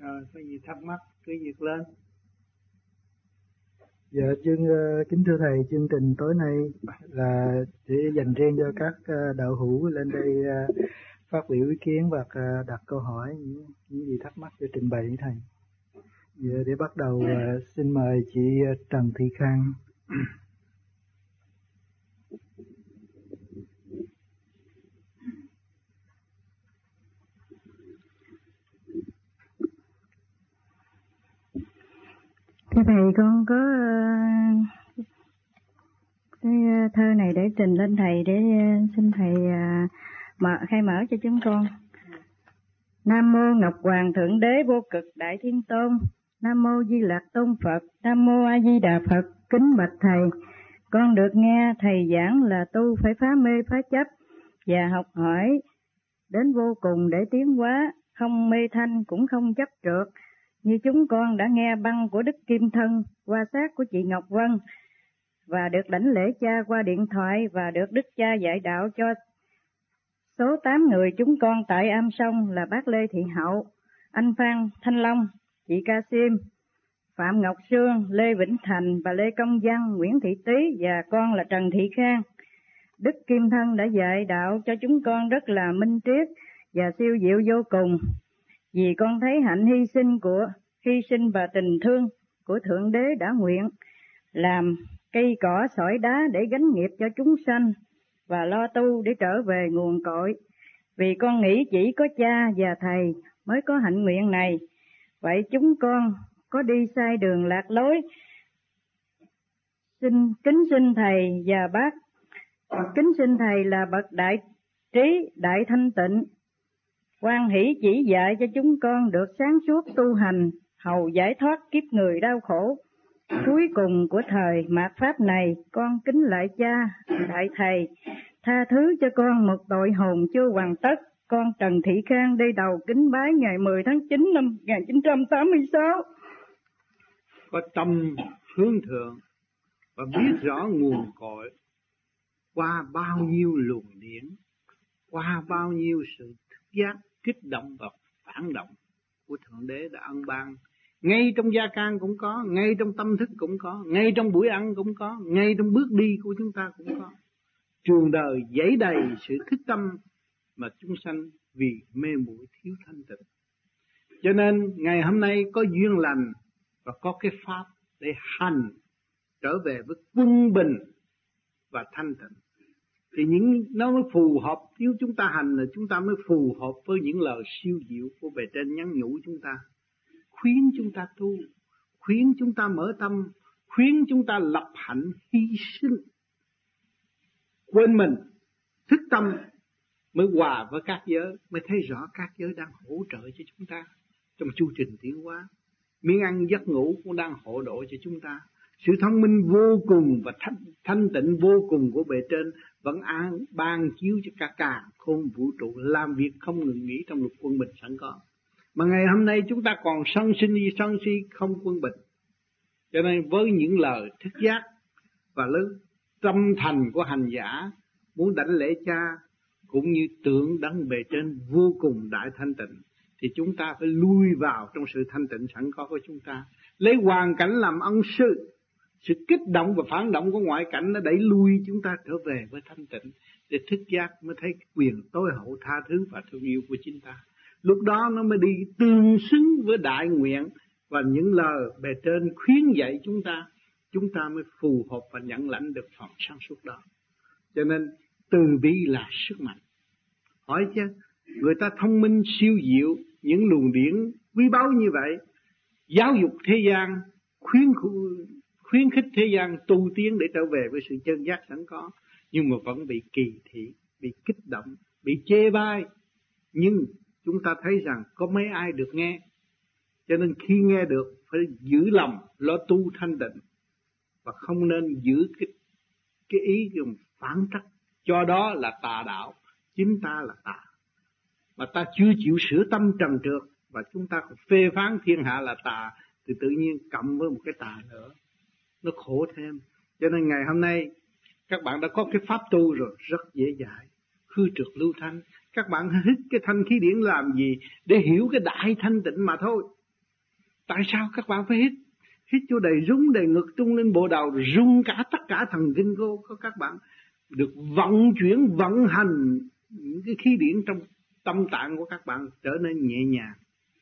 Có gì thắc mắc cứ việc lên. Dạ, kính thưa thầy, chương trình tối nay là để dành riêng cho các đạo hữu lên đây phát biểu ý kiến và đặt câu hỏi, những gì thắc mắc để trình bày với thầy. Giờ để bắt đầu xin mời chị Trần Thị Khang. Thưa thầy, con có cái thơ này để trình lên thầy, để xin thầy khai mở cho chúng con. Nam mô Ngọc Hoàng Thượng Đế Vô Cực Đại Thiên Tôn. Nam mô Di Lặc Tôn Phật. Nam mô A Di Đà Phật. Kính bạch thầy, con được nghe thầy giảng là tu phải phá mê phá chấp và học hỏi đến vô cùng để tiến hóa, không mê thanh cũng không chấp trượt. Như chúng con đã nghe băng của Đức Kim Thân qua xác của chị Ngọc Vân, và được đảnh lễ cha qua điện thoại, và được Đức Cha dạy đạo cho số 8 người chúng con tại Am Sông là bác Lê Thị Hậu, anh Phan Thanh Long, chị Ca Sim, Phạm Ngọc Sương, Lê Vĩnh Thành và Lê Công Văn, Nguyễn Thị Tý và con là Trần Thị Khang. Đức Kim Thân đã dạy đạo cho chúng con rất là minh triết và siêu diệu vô cùng. Vì con thấy hạnh hy sinh và tình thương của Thượng Đế đã nguyện làm cây cỏ sỏi đá để gánh nghiệp cho chúng sanh và lo tu để trở về nguồn cội. Vì con nghĩ chỉ có cha và thầy mới có hạnh nguyện này. Vậy chúng con có đi sai đường lạc lối, kính xin thầy và bác, kính xin thầy là bậc đại trí, đại thanh tịnh, hoan hỷ chỉ dạy cho chúng con được sáng suốt tu hành, hầu giải thoát kiếp người đau khổ. Cuối cùng của thời mạt pháp này, con kính lại cha, đại thầy, tha thứ cho con một tội hồn chưa hoàn tất. Con Trần Thị Khang đây đầu kính bái ngày 10 tháng 9 năm 1986. Có tâm hướng thượng và biết rõ nguồn cội, qua bao nhiêu luồng điển, qua bao nhiêu sự thức giác, kích động và phản động của Thượng Đế đã ân ban. Ngay trong gia can cũng có, ngay trong tâm thức cũng có, ngay trong buổi ăn cũng có, ngay trong bước đi của chúng ta cũng có. Trường đời dẫy đầy sự thức tâm mà chúng sanh vì mê muội thiếu thanh tịnh. Cho nên ngày hôm nay có duyên lành và có cái pháp để hành trở về với quân bình và thanh tịnh. Thì nó mới phù hợp. Nếu chúng ta hành là chúng ta mới phù hợp với những lời siêu diệu của bề trên nhắn nhủ chúng ta, khuyến chúng ta tu, khuyến chúng ta mở tâm, khuyến chúng ta lập hạnh hy sinh, quên mình, thức tâm, mới hòa với các giới, mới thấy rõ các giới đang hỗ trợ cho chúng ta trong chu trình tiến hóa. Miếng ăn giấc ngủ cũng đang hộ độ cho chúng ta. Sự thông minh vô cùng và thanh tịnh vô cùng của bề trên vẫn ban chiếu cho cả càn khôn vũ trụ làm việc không ngừng nghỉ trong luật quân bình sẵn có. Mà ngày hôm nay chúng ta còn sân si không quân bình. Cho nên với những lời thức giác và lời tâm thành của hành giả muốn đảnh lễ cha cũng như tượng đấng bề trên vô cùng đại thanh tịnh, thì chúng ta phải lui vào trong sự thanh tịnh sẵn có của chúng ta, lấy hoàn cảnh làm ân sư. Sự kích động và phản động của ngoại cảnh nó đẩy lui chúng ta trở về với thanh tịnh, để thức giác mới thấy quyền tối hậu tha thứ và thương yêu của chính ta. Lúc đó nó mới đi tương xứng với đại nguyện và những lời bề trên khuyến dạy chúng ta mới phù hợp và nhận lãnh được phần sáng suốt đó. Cho nên từ bi là sức mạnh. Hỏi chứ, người ta thông minh siêu diệu, những luồng điển quý báu như vậy, giáo dục thế gian, khuyến khích thế gian tu tiến để trở về với sự chân giác sẵn có, nhưng mà vẫn bị kỳ thị, bị kích động, bị chê bai. Nhưng chúng ta thấy rằng có mấy ai được nghe. Cho nên khi nghe được phải giữ lòng lo tu thanh tịnh, và không nên giữ cái ý dùng phản trắc, cho đó là tà đạo. Chính ta là tà, mà ta chưa chịu sửa tâm trần trượt, và chúng ta còn phê phán thiên hạ là tà, thì tự nhiên cộng với một cái tà nữa, nó khổ thêm. Cho nên ngày hôm nay các bạn đã có cái pháp tu rồi, rất dễ dãi. Khư trượt lưu thanh, các bạn hít cái thanh khí điển làm gì? Để hiểu cái đại thanh tịnh mà thôi. Tại sao các bạn phải hít? Hít chỗ đầy rung đầy ngực trung lên bộ đầu, rồi rung cả tất cả thần kinh của các bạn, được vận chuyển, vận hành những cái khí điển trong tâm tạng của các bạn trở nên nhẹ nhàng.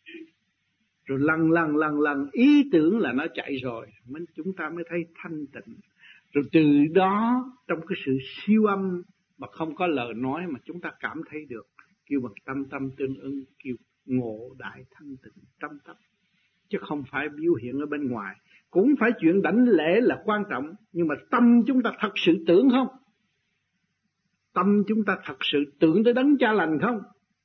Rồi lần ý tưởng là nó chạy rồi, chúng ta mới thấy thanh tịnh. Rồi từ đó trong cái sự siêu âm mà không có lời nói mà chúng ta cảm thấy được, kêu bằng tâm tâm tương ứng, kêu ngộ đại thanh tịnh trong tâm. Chứ không phải biểu hiện ở bên ngoài. Cũng phải chuyện đảnh lễ là quan trọng, nhưng mà tâm chúng ta thật sự tưởng không? Tâm chúng ta thật sự tưởng tới đấng cha lành không?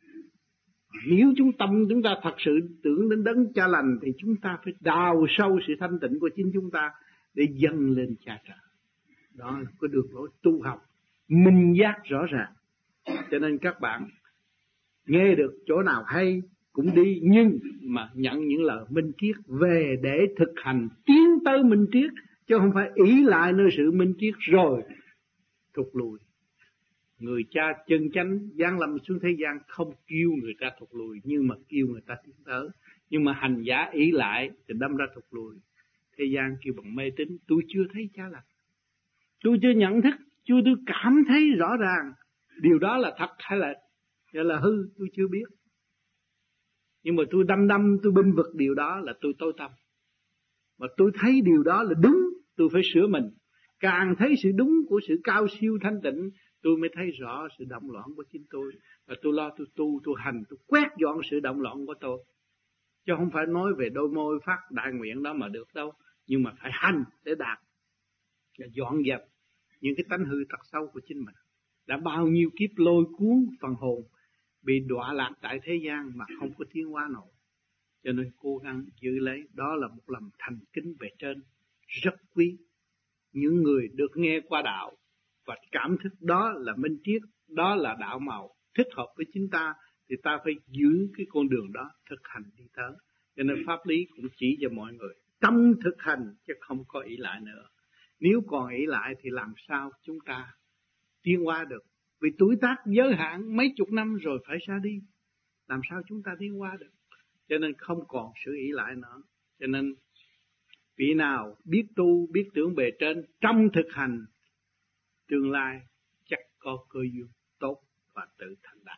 Nếu tâm chúng ta thật sự tưởng đến đấng cha lành thì chúng ta phải đào sâu sự thanh tịnh của chính chúng ta để dâng lên cha trời. Đó là cái đường lối tu học minh giác rõ ràng. Cho nên các bạn nghe được chỗ nào hay cũng đi, nhưng mà nhận những lời minh triết về để thực hành tiến tới minh triết, chứ không phải ỷ lại nơi sự minh triết rồi thụt lùi. Người cha chân chánh giáng lâm xuống thế gian không kêu người ta thụt lùi, nhưng mà kêu người ta tiến tới. Nhưng mà hành giả ỷ lại thì đâm ra thụt lùi. Thế gian kêu bằng mê tín. Tôi chưa thấy cha lành, tôi chưa nhận thức, tôi cảm thấy rõ ràng điều đó là thật hay là hư, tôi chưa biết. Nhưng mà tôi đâm tôi binh vực điều đó là tôi tối tâm. Mà tôi thấy điều đó là đúng, tôi phải sửa mình. Càng thấy sự đúng của sự cao siêu thanh tịnh, tôi mới thấy rõ sự động loạn của chính tôi. Và tôi lo tôi tu, tôi hành, tôi quét dọn sự động loạn của tôi. Chứ không phải nói về đôi môi phát đại nguyện đó mà được đâu. Nhưng mà phải hành để đạt. Và dọn dẹp những cái tánh hư tật xấu của chính mình. Đã bao nhiêu kiếp lôi cuốn phần hồn bị đọa lạc tại thế gian mà không có tiến hóa nổi. Cho nên cố gắng giữ lấy. Đó là một lòng thành kính về trên rất quý. Những người được nghe qua đạo và cảm thức đó là minh triết, đó là đạo màu thích hợp với chính ta, thì ta phải giữ cái con đường đó thực hành đi tới. Cho nên pháp lý cũng chỉ cho mọi người tâm thực hành chứ không có ỷ lại nữa. Nếu còn ỷ lại thì làm sao chúng ta tiến hóa được? Vì tuổi tác giới hạn mấy chục năm rồi phải ra đi, làm sao chúng ta tiến hóa được? Cho nên không còn sự ỷ lại nữa. Cho nên vị nào biết tu, biết tưởng bề trên, trong thực hành, tương lai chắc có cơ duyên tốt và tự thành đạt.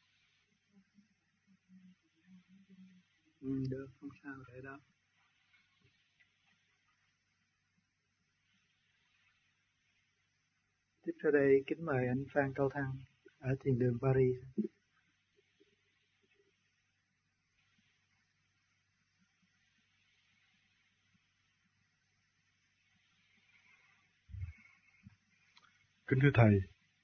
Được, không sao, để đó. Tiếp theo đây kính mời anh Phan Cao Thăng ở thiền đường Paris. Kính thưa Thầy,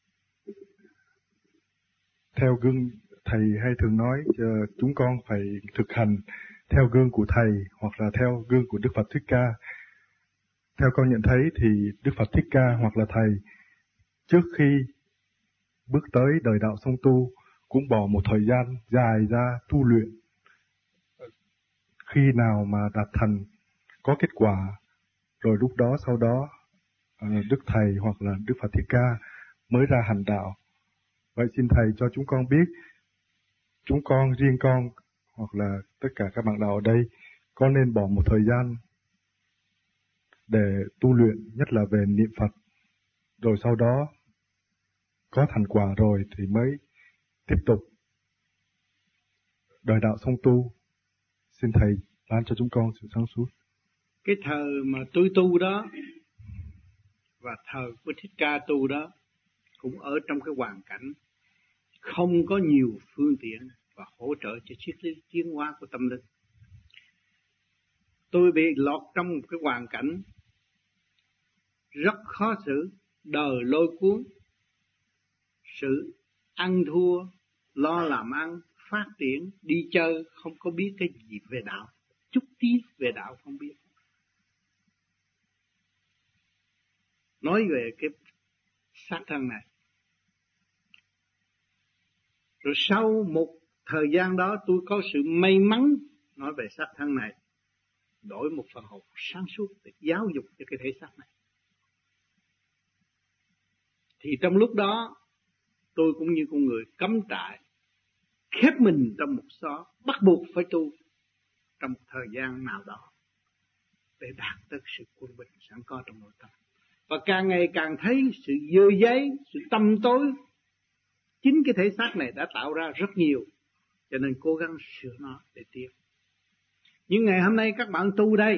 theo gương Thầy hay thường nói chúng con phải thực hành theo gương của Thầy hoặc là theo gương của Đức Phật Thích Ca. Theo con nhận thấy thì Đức Phật Thích Ca hoặc là Thầy trước khi bước tới đời đạo song tu cũng bỏ một thời gian dài ra tu luyện. Khi nào mà đạt thành có kết quả, rồi lúc đó sau đó Đức Thầy hoặc là Đức Phật Thích Ca mới ra hành đạo. Vậy xin Thầy cho chúng con biết, chúng con, riêng con hoặc là tất cả các bạn đạo ở đây có nên bỏ một thời gian để tu luyện, nhất là về niệm Phật, rồi sau đó có thành quả rồi thì mới tiếp tục đời đạo song tu. Xin Thầy ban cho chúng con sự sáng suốt. Cái thời mà tôi tu đó và thời của Thích Ca tu đó cũng ở trong cái hoàn cảnh không có nhiều phương tiện và hỗ trợ cho triết lý tiến hóa của tâm linh. Tôi bị lọt trong một cái hoàn cảnh rất khó xử, đời lôi cuốn, sự ăn thua, lo làm ăn, phát triển, đi chơi, không có biết cái gì về đạo, chút tí về đạo không biết. Nói về cái xác thân này. Rồi sau một thời gian đó tôi có sự may mắn nói về xác thân này, đổi một phần hồn sáng suốt để giáo dục cho cái thể xác này. Thì trong lúc đó tôi cũng như con người cắm trại, khép mình trong một xó, bắt buộc phải tu trong một thời gian nào đó để đạt tới sự quân bình sẵn có trong nội tâm. Và càng ngày càng thấy sự dơ giấy, sự tăm tối, chính cái thể xác này đã tạo ra rất nhiều, cho nên cố gắng sửa nó để tiến. Nhưng ngày hôm nay các bạn tu đây,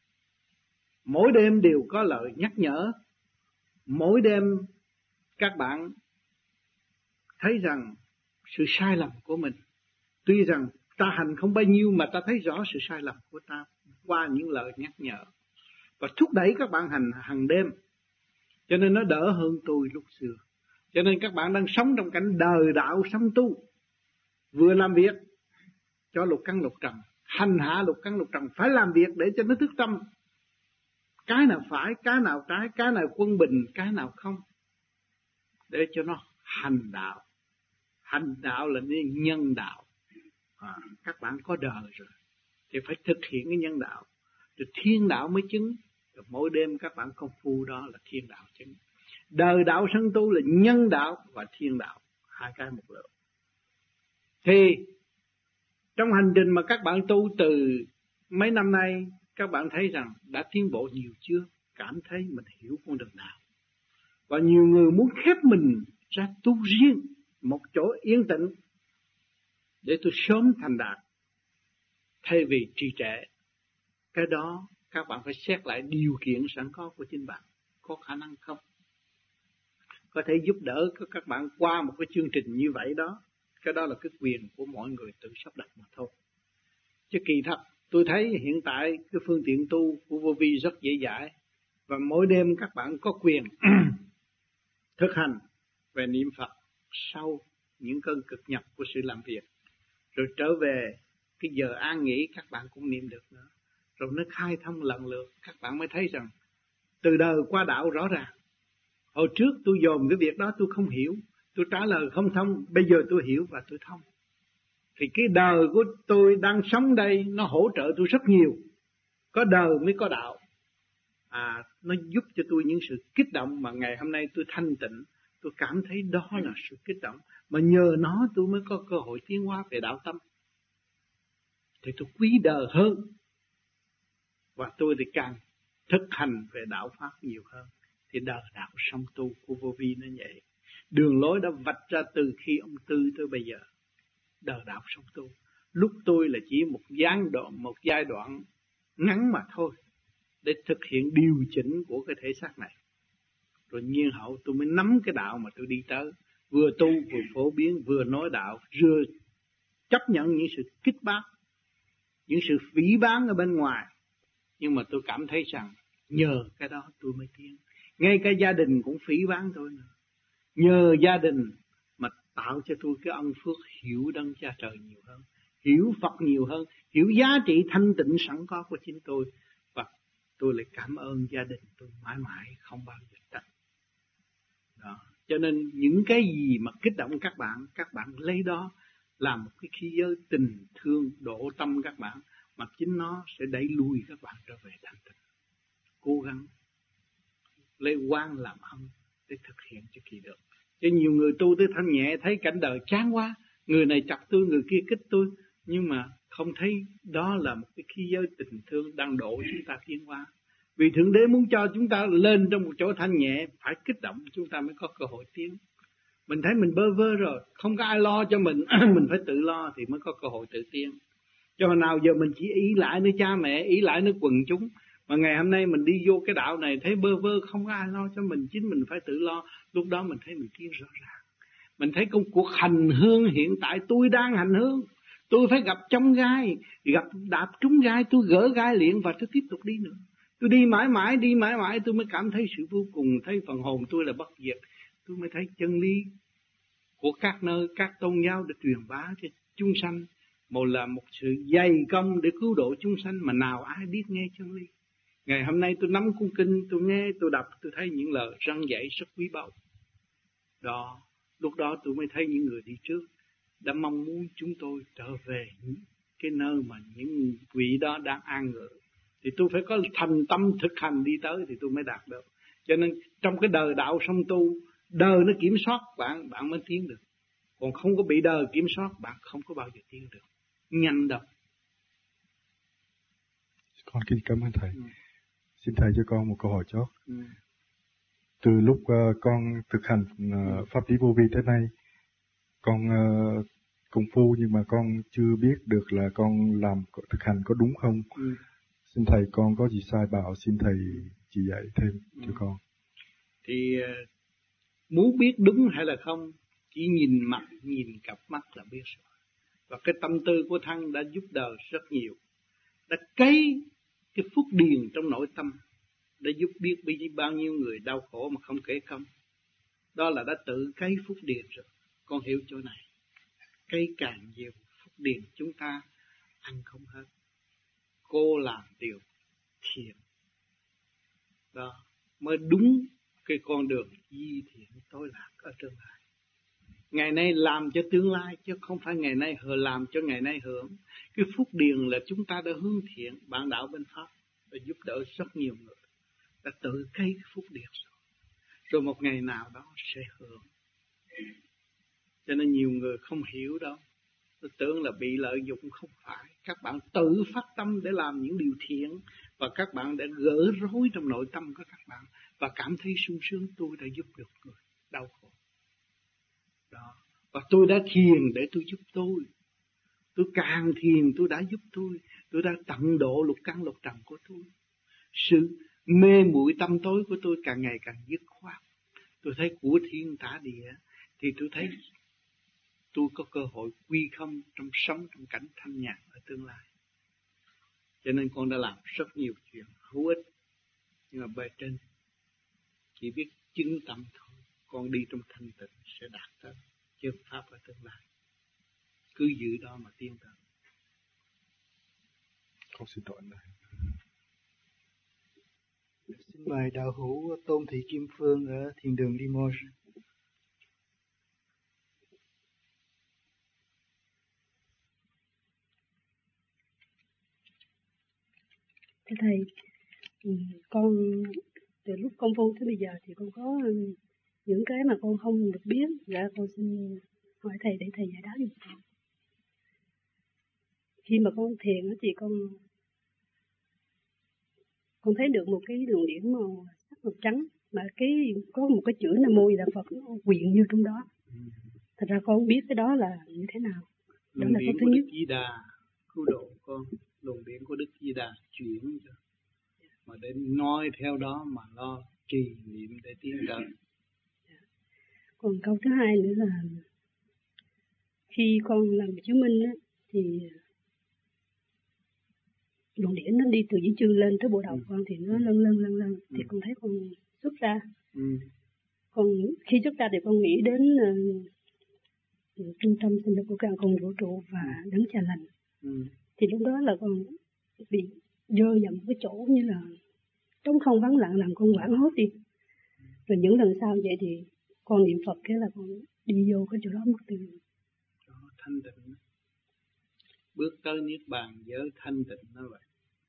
mỗi đêm đều có lời nhắc nhở, mỗi đêm các bạn thấy rằng sự sai lầm của mình. Tuy rằng ta hành không bao nhiêu mà ta thấy rõ sự sai lầm của ta qua những lời nhắc nhở. Và thúc đẩy các bạn hành hàng đêm. Cho nên nó đỡ hơn tôi lúc xưa. Cho nên các bạn đang sống trong cảnh đời đạo sống tu. Vừa làm việc cho lục căn lục trần, hành hạ lục căn lục trần, phải làm việc để cho nó thức tâm. Cái nào phải, cái nào trái, cái nào quân bình, cái nào không. Để cho nó hành đạo. Hành đạo là nên nhân đạo. Các bạn có đời rồi thì phải thực hiện cái nhân đạo, rồi thiên đạo mới chứng. Rồi mỗi đêm các bạn công phu đó là thiên đạo chứng. Đời đạo sân tu là nhân đạo và thiên đạo, hai cái một lượng. Thì trong hành trình mà các bạn tu từ mấy năm nay, các bạn thấy rằng đã tiến bộ nhiều chưa? Cảm thấy mình hiểu con đường nào. Và nhiều người muốn khép mình ra tu riêng một chỗ yên tĩnh để tôi sớm thành đạt, thay vì trì trệ. Cái đó các bạn phải xét lại điều kiện sẵn có của chính bạn, có khả năng không? Có thể giúp đỡ các bạn qua một cái chương trình như vậy đó. Cái đó là cái quyền của mọi người tự sắp đặt mà thôi. Chứ kỳ thật tôi thấy hiện tại cái phương tiện tu của Vô Vi rất dễ dãi. Và mỗi đêm các bạn có quyền thực hành về niệm Phật sau những cơn cực nhập của sự làm việc. Rồi trở về cái giờ an nghỉ các bạn cũng niệm được nữa. Rồi nó khai thông lần lượt, các bạn mới thấy rằng từ đời qua đạo rõ ràng. Hồi trước tôi dồn cái việc đó tôi không hiểu, tôi trả lời không thông, bây giờ tôi hiểu và tôi thông. Thì cái đời của tôi đang sống đây nó hỗ trợ tôi rất nhiều. Có đời mới có đạo. Nó giúp cho tôi những sự kích động mà ngày hôm nay tôi thanh tịnh. Tôi cảm thấy đó là sự kích động. Mà nhờ nó tôi mới có cơ hội tiến hóa về đạo tâm. Thì tôi quý đời hơn. Và tôi thì càng thực hành về đạo Pháp nhiều hơn. Thì đời đạo song tu của Vô Vi nó vậy. Đường lối đã vạch ra từ khi ông Tư tới bây giờ. Đời đạo song tu. Lúc tôi là chỉ một giai đoạn ngắn mà thôi. Để thực hiện điều chỉnh của cái thể xác này. Rồi nhiên hậu tôi mới nắm cái đạo mà tôi đi tới. Vừa tu vừa phổ biến, vừa nói đạo, vừa chấp nhận những sự kích bác, những sự phỉ báng ở bên ngoài. Nhưng mà tôi cảm thấy rằng nhờ cái đó tôi mới tiến. Ngay cả gia đình cũng phỉ báng tôi nữa. Nhờ gia đình mà tạo cho tôi cái ân phước hiểu Đấng Cha Trời nhiều hơn, hiểu Phật nhiều hơn, hiểu giá trị thanh tịnh sẵn có của chính tôi. Và tôi lại cảm ơn gia đình tôi mãi mãi không bao giờ trách. Đó. Cho nên những cái gì mà kích động các bạn lấy đó làm một cái khí giới tình thương độ tâm các bạn, mà chính nó sẽ đẩy lùi các bạn trở về thanh tịnh. Cố gắng lấy quan làm ân để thực hiện cho kỳ được. Chứ nhiều người tu tới thanh nhẹ thấy cảnh đời chán quá, người này chọc tôi, người kia kích tôi, nhưng mà không thấy đó là một cái khí giới tình thương đang độ chúng ta tiến hóa. Vì Thượng Đế muốn cho chúng ta lên trong một chỗ thanh nhẹ, phải kích động chúng ta mới có cơ hội tiến. Mình thấy mình bơ vơ rồi, không có ai lo cho mình, mình phải tự lo thì mới có cơ hội tự tiến. Cho nào giờ mình chỉ ý lại nơi cha mẹ, ý lại nơi quần chúng. Mà ngày hôm nay mình đi vô cái đạo này thấy bơ vơ, không có ai lo cho mình, chính mình phải tự lo. Lúc đó mình thấy mình tiến rõ ràng. Mình thấy công cuộc hành hương hiện tại tôi đang hành hương. Tôi phải gặp trong gai, gặp đạp trúng gai, tôi gỡ gai liền và tôi tiếp tục đi nữa. Tôi đi mãi mãi tôi mới cảm thấy sự vô cùng, thấy phần hồn tôi là bất diệt. Tôi mới thấy chân lý của các nơi, các tôn giáo để truyền bá cho chúng sanh. Một là một sự dày công để cứu độ chúng sanh mà nào ai biết nghe chân lý. Ngày hôm nay tôi nắm cuốn kinh, tôi nghe, tôi đọc, tôi thấy những lời răn dạy rất quý báu. Đó, lúc đó tôi mới thấy những người đi trước đã mong muốn chúng tôi trở về cái nơi mà những vị đó đang an ngự. Thì tôi phải có thành tâm thực hành đi tới thì tôi mới đạt được. Cho nên trong cái đời đạo song tu, đời nó kiểm soát bạn, bạn mới tiến được. Còn không có bị đời kiểm soát, bạn không có bao giờ tiến được. Nhanh đâu. Con kính cảm ơn thầy. Xin thầy cho con một câu hỏi chót. Từ lúc con thực hành pháp lý vô vi tới nay, con công phu nhưng mà con chưa biết được là con làm thực hành có đúng không. Xin thầy, con có gì sai bảo, xin thầy chỉ dạy thêm cho con. Thì muốn biết đúng hay là không, chỉ nhìn mặt, nhìn cặp mắt là biết rồi. Và cái tâm tư của Thăng đã giúp đời rất nhiều, đã cấy cái phúc điền trong nội tâm, đã giúp biết bao nhiêu người đau khổ mà không kể công. Đó là đã tự cấy phúc điền rồi. Con hiểu chỗ này, cấy càng nhiều phúc điền chúng ta ăn không hết. Cô làm điều thiện, đó mới đúng cái con đường di thiện tối lạc ở tương lai. Ngày nay làm cho tương lai, chứ không phải ngày nay làm cho ngày nay hưởng. Cái phúc điền là chúng ta đã hướng thiện, bạn đạo bên Pháp đã giúp đỡ rất nhiều người, đã tự cấy cái phúc điền rồi một ngày nào đó sẽ hưởng. Cho nên nhiều người không hiểu đâu, tôi tưởng là bị lợi dụng. Không phải, các bạn tự phát tâm để làm những điều thiện, và các bạn đã gỡ rối trong nội tâm của các bạn và cảm thấy sung sướng. Tôi đã giúp được người đau khổ đó, và tôi đã thiền để tôi giúp tôi càng thiền tôi đã giúp tôi đã tận độ lục căn lục trần của tôi. Sự mê muội tâm tối của tôi càng ngày càng dứt khoát. Tôi thấy của thiên tả địa thì tôi thấy tôi có cơ hội quy không trong sống trong cảnh thanh nhàn ở tương lai. Cho nên con đã làm rất nhiều chuyện hữu ích, nhưng mà bề trên chỉ biết chứng tâm thôi. Con đi trong thanh tịnh sẽ đạt tới chân pháp ở tương lai. Cứ giữ đó mà tiến tới. Con xin tội này. Xin mời đạo hữu Tôn Thị Kim Phương ở thiền đường Limoges. Thưa thầy, con từ lúc công phu tới bây giờ thì con có những cái mà con không được biết, dạ con xin hỏi thầy để thầy giải đáp giùm con. Khi mà con thiền thì con thấy được một cái luồng điển màu sắc màu trắng, mà có một cái chữ Nam Mô Di Đà Phật nó quyện như trong đó. Thật ra con không biết cái đó là như thế nào. Đó Luồng là điển cái thứ của nhất. Đức Di Đà cứu độ con. Luồng điển của Đức Di Đà chuyển cho, mà để nói theo đó mà lo trì niệm để tiến tới. Còn câu thứ hai nữa là khi con làm chứng minh á, thì luồng điển nó đi từ dưới chân lên tới bộ đầu con thì nó lân thì con thấy con xuất ra. Còn khi xuất ra thì con nghĩ đến trung tâm sinh lực của càng khôn vũ trụ và đấng cha lành. Thì lúc đó là con bị rơi vào một cái chỗ như là trống không vắng lặng, làm con hoảng hốt đi. Rồi những lần sau vậy thì con niệm Phật cái là con đi vô cái chỗ đó mất tiêu. Thanh tịnh, bước tới niết bàn với thanh tịnh nó vậy.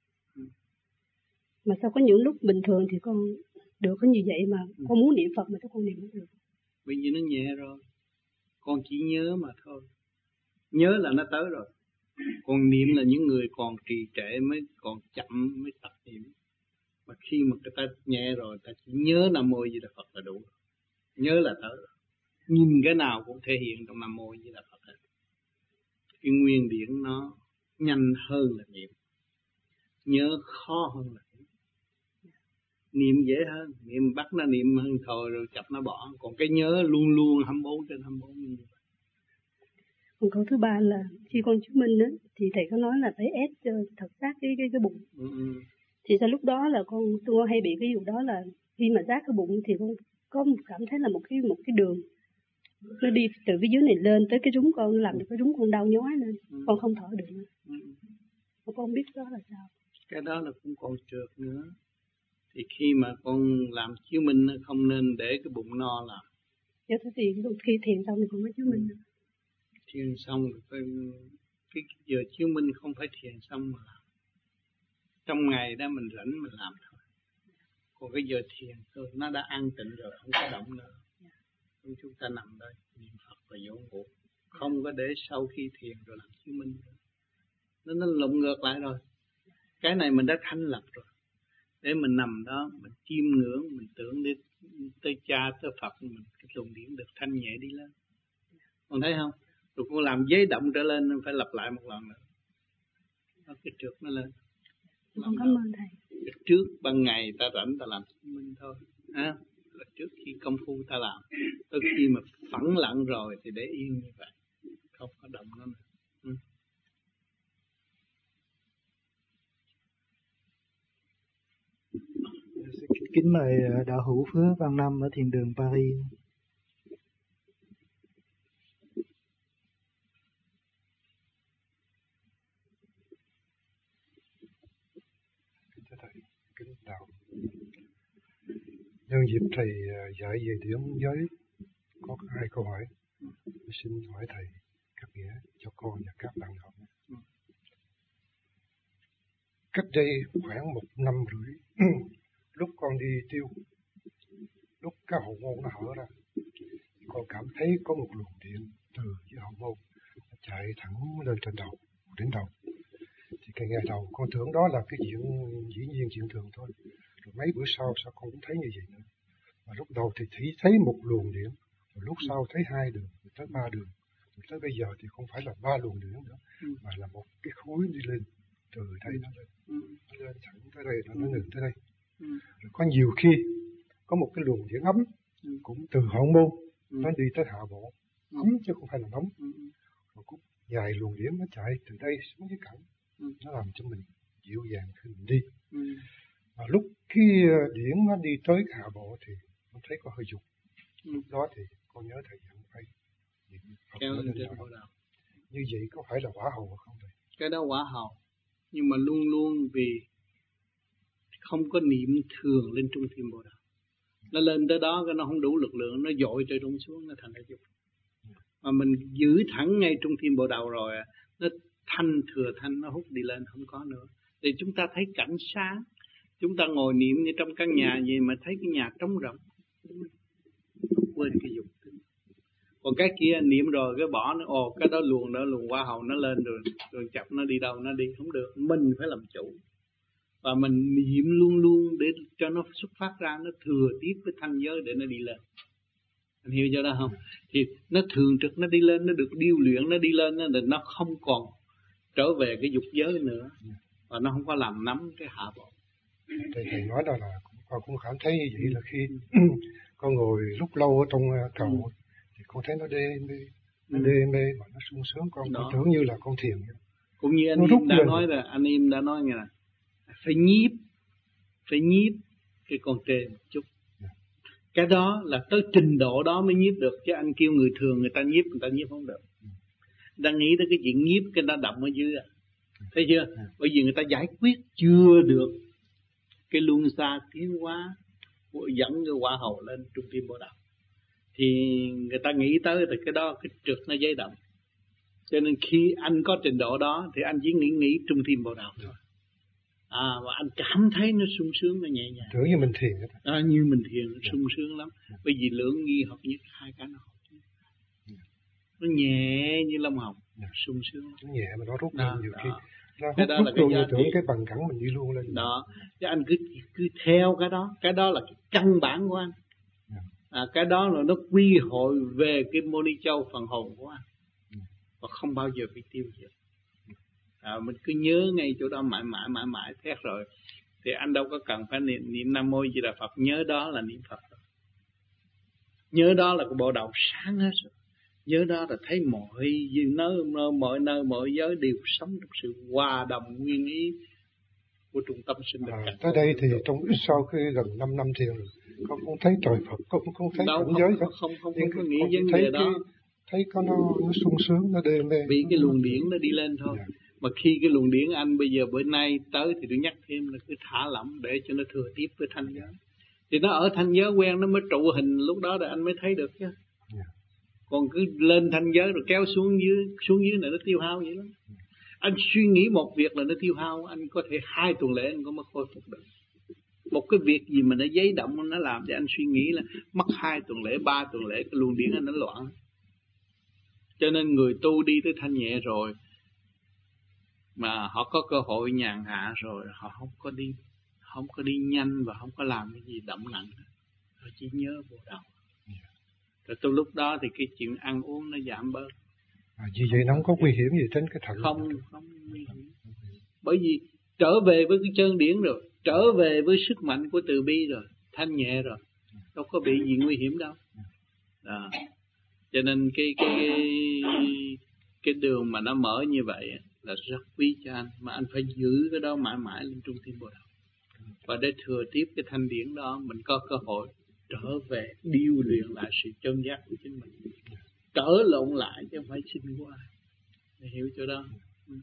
Mà sao có những lúc bình thường thì con được có như vậy mà con muốn niệm Phật mà con niệm không được. Bởi vì nó nhẹ rồi, con chỉ nhớ mà thôi. Nhớ là nó tới rồi. Còn niệm là những người còn trì trệ mới còn chậm mới tập niệm. Mà khi mà người ta nhẹ rồi, ta chỉ nhớ Nam Mô Di Đà Phật là đủ. Nhớ là tới rồi. Nhìn cái nào cũng thể hiện trong Nam Mô Di Đà Phật hết. Cái nguyên điển nó nhanh hơn là niệm, nhớ khó hơn là niệm. Niệm dễ hơn, niệm bắt nó niệm hơn thôi rồi chập nó bỏ. Còn cái nhớ luôn luôn 24/24 như vậy. Còn câu thứ ba là khi con chứng minh đó, thì thầy có nói là phải ép cho thật sát cái bụng. Thì sau lúc đó là con hay bị cái vụ đó là khi mà giác cái bụng thì con có cảm thấy là một cái đường nó đi từ cái dưới này lên tới cái rúng con, làm cho cái rúng con đau nhói lên, con không thở được nữa. Con không biết đó là sao. Cái đó là cũng còn trượt nữa. Thì khi mà con làm chiếu minh không nên để cái bụng no làm. Dạ thế thì khi thiền xong thì con mới chiếu minh. Thiền xong rồi cái giờ chiếu minh không phải thiền xong mà làm. Trong ngày đó mình rảnh mình làm thôi. Còn cái giờ thiền thôi, nó đã an tịnh rồi, không có động nữa. Chúng ta nằm đây niệm Phật và dỗ ngủ, không có để sau khi thiền rồi làm chiếu minh nữa. Nó lộn ngược lại rồi. Cái này mình đã thanh lập rồi. Để mình nằm đó, mình chiêm ngưỡng, mình tưởng đến tới Cha, tới Phật, mình cái luồng điển được thanh nhẹ đi lên. Con thấy không? Rồi con làm giấy động trở lên, phải lặp lại một lần nữa. Nó cái trượt nó lên. Con cảm ơn thầy. Trước ban ngày ta rảnh ta làm chứng minh thôi. À, là trước khi công phu ta làm. Tới khi mà phẳng lặng rồi thì để yên như vậy. Không có động nó nữa. Kính mời đạo hữu Phước Văn Năm ở thiền đường Paris. Kính thưa thầy, kính đạo. Nhân dịp thầy dạy về điểm giới, có 2 câu hỏi. Tôi xin hỏi thầy các nghĩa cho con và các bạn học. Cách đây khoảng 1 năm rưỡi, lúc con đi tiêu, lúc cái hậu môn nó hở ra, con cảm thấy có một luồng điện từ dưới hậu môn nó chạy thẳng lên trên đầu, đến đầu. Thì cái ngày đầu con tưởng đó là cái dĩ nhiên chuyện thường thôi. Rồi mấy bữa sau sao con cũng thấy như vậy nữa. Và lúc đầu thì chỉ thấy một luồng điện, rồi lúc sau thấy 2 đường, rồi tới 3 đường. Rồi tới bây giờ thì không phải là 3 luồng điện nữa, mà là một cái khối đi lên, từ đây nó lên. Nó lên thẳng tới đây, nó ngừng tới đây. Rồi có nhiều khi có một cái luồng điện ấm cũng từ hậu môn nó đi tới hạ bộ, ấm chứ không phải là nóng. Rồi cũng dài luồng điện nó chạy từ đây xuống dưới cẳng, nó làm cho mình dịu dàng khi mình đi. Và lúc khi điển nó đi tới hạ bộ thì con thấy có hơi dục. Lúc đó thì con nhớ thầy dặn phải kéo lên trên bộ đầu. Như vậy có phải là quả hầu không thầy? Cái đó quả hầu, nhưng mà luôn luôn vì không có niệm thường lên trung tim bộ đầu. Nó lên tới đó cái nó không đủ lực lượng, nó dội trời rung xuống, nó thành ra dục. Mà mình giữ thẳng ngay trung tim bộ đầu rồi, nó thanh thừa thanh nó hút đi lên không có nữa. Thì chúng ta thấy cảnh sáng, chúng ta ngồi niệm như trong căn nhà gì mà thấy cái nhà trống rỗng, quên cái dục. Còn cái kia niệm rồi cái bỏ nó, cái đó luồng qua hầu nó lên rồi chập nó đi đâu nó đi không được, mình phải làm chủ. Và mình niệm luôn luôn để cho nó xuất phát ra, nó thừa tiếp với thanh giới để nó đi lên. Anh hiểu cho đó không? Thì nó thường trực nó đi lên, nó được điêu luyện nó đi lên, nó không còn trở về cái dục giới nữa, và nó không có làm nắm cái hạ bộ. Thầy nói đó là con cũng cảm thấy như vậy, là khi con ngồi lúc lâu ở trong cầu thì con thấy nó đê mê mà nó sung sướng, con tưởng như là con thiền. Cũng như anh em đã nói là anh em đã nói nghe là phải nhiếp cái con trê một chút. Cái đó là tới trình độ đó mới nhiếp được, chứ anh kêu người thường người ta nhiếp không được. Đang nghĩ tới cái chuyện nhiếp cái nó đậm ở dưới à. Thấy chưa? Bởi vì người ta giải quyết chưa được cái luân xa tiến hóa dẫn cái quả hầu lên trung tim bộ đầu, thì người ta nghĩ tới thì cái đó cái trượt nó dây động. Cho nên khi anh có trình độ đó thì anh chỉ nghĩ trung tim bộ đầu thôi. Và anh cảm thấy nó sung sướng, nó nhẹ nhàng. Tưởng như mình thiền đó. Như mình thiền, sung sướng lắm. Bởi vì lưỡng nghi hợp nhất, hai cái nó hợp nhất. Nó nhẹ như lông hồng, sung sướng lắm. Nó nhẹ mà nó rút lên nhiều khi. Cái đó là cái giá trị. Tưởng cái bằng cẳng mình đi luôn lên. Đó, chứ anh cứ theo cái đó là cái căn bản của anh. Cái đó là nó quy hội về cái mô ni châu phần hồn của anh. Và không bao giờ bị tiêu diệt. Mình cứ nhớ ngay chỗ đó mãi thét rồi thì anh đâu có cần phải niệm Nam Mô Di Đà Phật, nhớ đó là niệm Phật rồi. Nhớ đó là cái bộ đầu sáng hết rồi. Nhớ đó là thấy mọi nơi mọi giới đều sống trong sự hòa đồng nguyên ý của trung tâm sinh lực. Tới đây thì trong sau khi gần 5 năm thiền rồi, con cũng thấy trời Phật, con cũng không thấy cảnh giới đó. Không có nghĩ vấn đề đó. Thấy có nó sung sướng, nó đê mê. Vì cái luồng điển nó đi lên thôi. Mà khi cái luồng điển anh bây giờ bữa nay tới thì tôi nhắc thêm là cứ thả lỏng để cho nó thừa tiếp với thanh giới. Thì nó ở thanh giới quen nó mới trụ hình, lúc đó là anh mới thấy được chứ. Còn cứ lên thanh giới rồi kéo xuống dưới này nó tiêu hao vậy lắm. Anh suy nghĩ một việc là nó tiêu hao, anh có thể 2 tuần lễ anh có mới khôi phục được. Một cái việc gì mà nó giấy động nó làm cho anh suy nghĩ là mất 2 tuần lễ, 3 tuần lễ, cái luồng điển anh nó loạn. Cho nên người tu đi tới thanh nhẹ rồi, mà họ có cơ hội nhàn hạ rồi họ không có đi nhanh và không có làm cái gì đậm nặng, họ chỉ nhớ Bồ Đầu. Rồi từ lúc đó thì cái chuyện ăn uống nó giảm bớt. Vì vậy nó không có nguy hiểm gì đến cái thận? Không nguy hiểm. Bởi vì trở về với cái chân điển rồi, trở về với sức mạnh của từ bi rồi, thanh nhẹ rồi, đâu có bị gì nguy hiểm đâu. Đó. Cho nên cái đường mà nó mở như vậy là rất quý cho anh, mà anh phải giữ cái đó mãi mãi lên trung tim Bồ Đầu. Và để thừa tiếp cái thanh điển đó, mình có cơ hội trở về điêu luyện lại sự chân giác của chính mình, trở lộn lại chứ không phải xin qua. Để hiểu chỗ đó.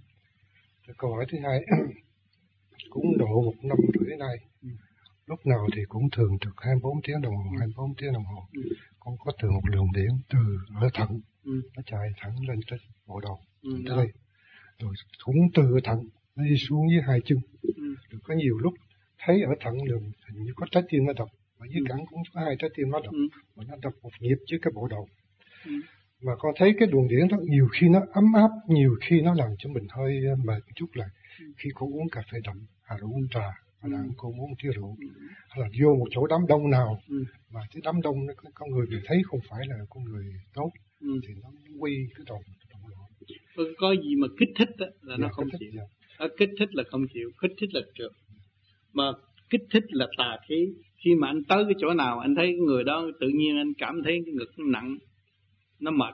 Câu hỏi thứ hai, cũng độ 1 năm rưỡi nay, lúc nào thì cũng thường trực 24 tiếng đồng hồ, 24 tiếng đồng hồ. Con có từ một luồng điện từ ở thận, nó chạy thẳng lên tới Bộ Đầu, tới đây. Rồi cũng từ thận, nó đi xuống dưới 2 chân. Rồi có nhiều lúc thấy ở thận đường hình như có trái tim nó đập, mà dưới cẳng cũng có 2 trái tim nó đập, mà nó đập một nhịp trước cái Bộ Đầu. Mà con thấy cái luồng điển đó nhiều khi nó ấm áp, nhiều khi nó làm cho mình hơi mệt một chút. Là khi con uống cà phê đậm, hay là uống trà, hay là con uống tia rượu, hay là vô một chỗ đám đông nào, mà cái đám đông nó con người mình thấy không phải là con người tốt, thì nó quy cái đầu loạn. Có gì mà kích thích đó, là nó không chịu. Kích thích là không chịu, kích thích là trượt. Mà kích thích là tà khí. Khi mà anh tới cái chỗ nào anh thấy cái người đó, tự nhiên anh cảm thấy cái ngực nó nặng, nó mệt,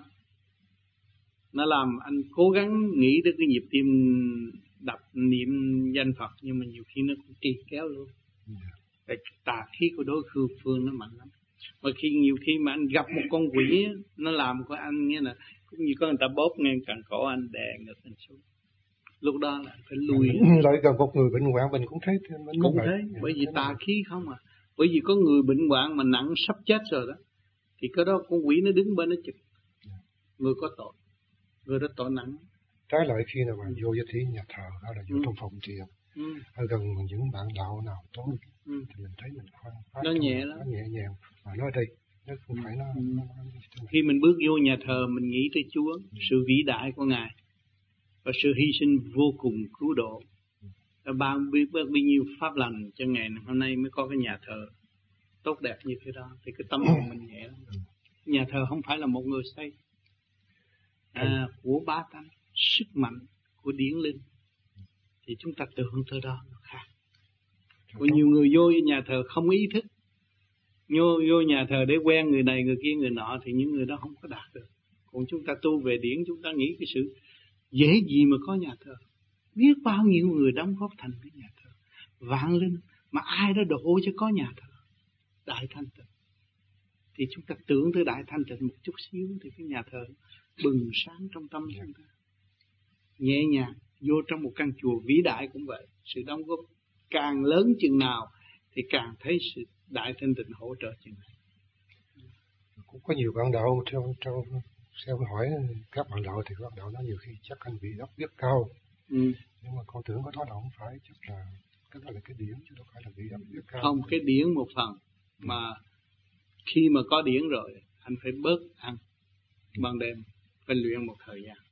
nó làm anh cố gắng nghĩ tới cái nhịp tim đập niệm danh Phật, nhưng mà nhiều khi nó cũng trì kéo luôn. Cái tà khí của đối phương nó mạnh lắm. Mà nhiều khi mà anh gặp một con quỷ, nó làm của anh nghĩa là cũng như có người ta bóp ngang cẳng cổ anh, đè ngực anh xuống. Lúc đó là phải lùi. Lại gần một người bệnh hoạn mình cũng thấy cũng thế, bởi vì tà khí không à. Bởi vì có người bệnh hoạn mà nặng sắp chết rồi đó, thì cái đó con quỷ nó đứng bên nó chụp. Người có tội, người đó tội nặng. Trái lại khi nào mà vô với thí nhà thờ hay là vô trong phòng thiền, hay gần những bạn đạo nào tối, thì mình thấy mình khoan nó nhẹ lắm, nó nhẹ nhàng. Mà nó ở đây nó không phải nó khi mình bước vô nhà thờ mình nghĩ tới Chúa, sự vĩ đại của Ngài và sự hy sinh vô cùng cứu độ. Bao nhiêu pháp lành cho ngày hôm nay mới có cái nhà thờ tốt đẹp như thế đó, thì cái tâm hồn mình nhẹ lắm. Nhà thờ không phải là một người xây, của bá tánh, sức mạnh của điển linh, thì chúng ta tưởng tới đó nó khác. Có nhiều người vô nhà thờ không ý thức, vô nhà thờ để quen người này người kia người nọ, thì những người đó không có đạt được. Còn chúng ta tu về điển, chúng ta nghĩ cái sự dễ gì mà có nhà thờ. Biết bao nhiêu người đóng góp thành cái nhà thờ vạn linh, mà ai đó đổ cho có nhà thờ đại thanh tịnh. Thì chúng ta tưởng tới đại thanh tịnh một chút xíu, thì cái nhà thờ bừng sáng trong tâm chúng ta. Nhẹ nhàng vô trong một căn chùa vĩ đại cũng vậy, sự đóng góp càng lớn chừng nào thì càng thấy sự đại thanh tịnh hỗ trợ chừng này. Cũng có nhiều bạn đạo theo hỏi các bạn đạo, thì các bạn đạo nói nhiều khi chắc anh bị đốc biết cao, nhưng mà con tưởng có đó đâu, không phải, chắc là cái đó là cái điển chứ đâu phải là bị đốc biết cao. Không, cái điển một phần, mà khi mà có điển rồi anh phải bớt ăn ban đêm, phải luyện một thời gian,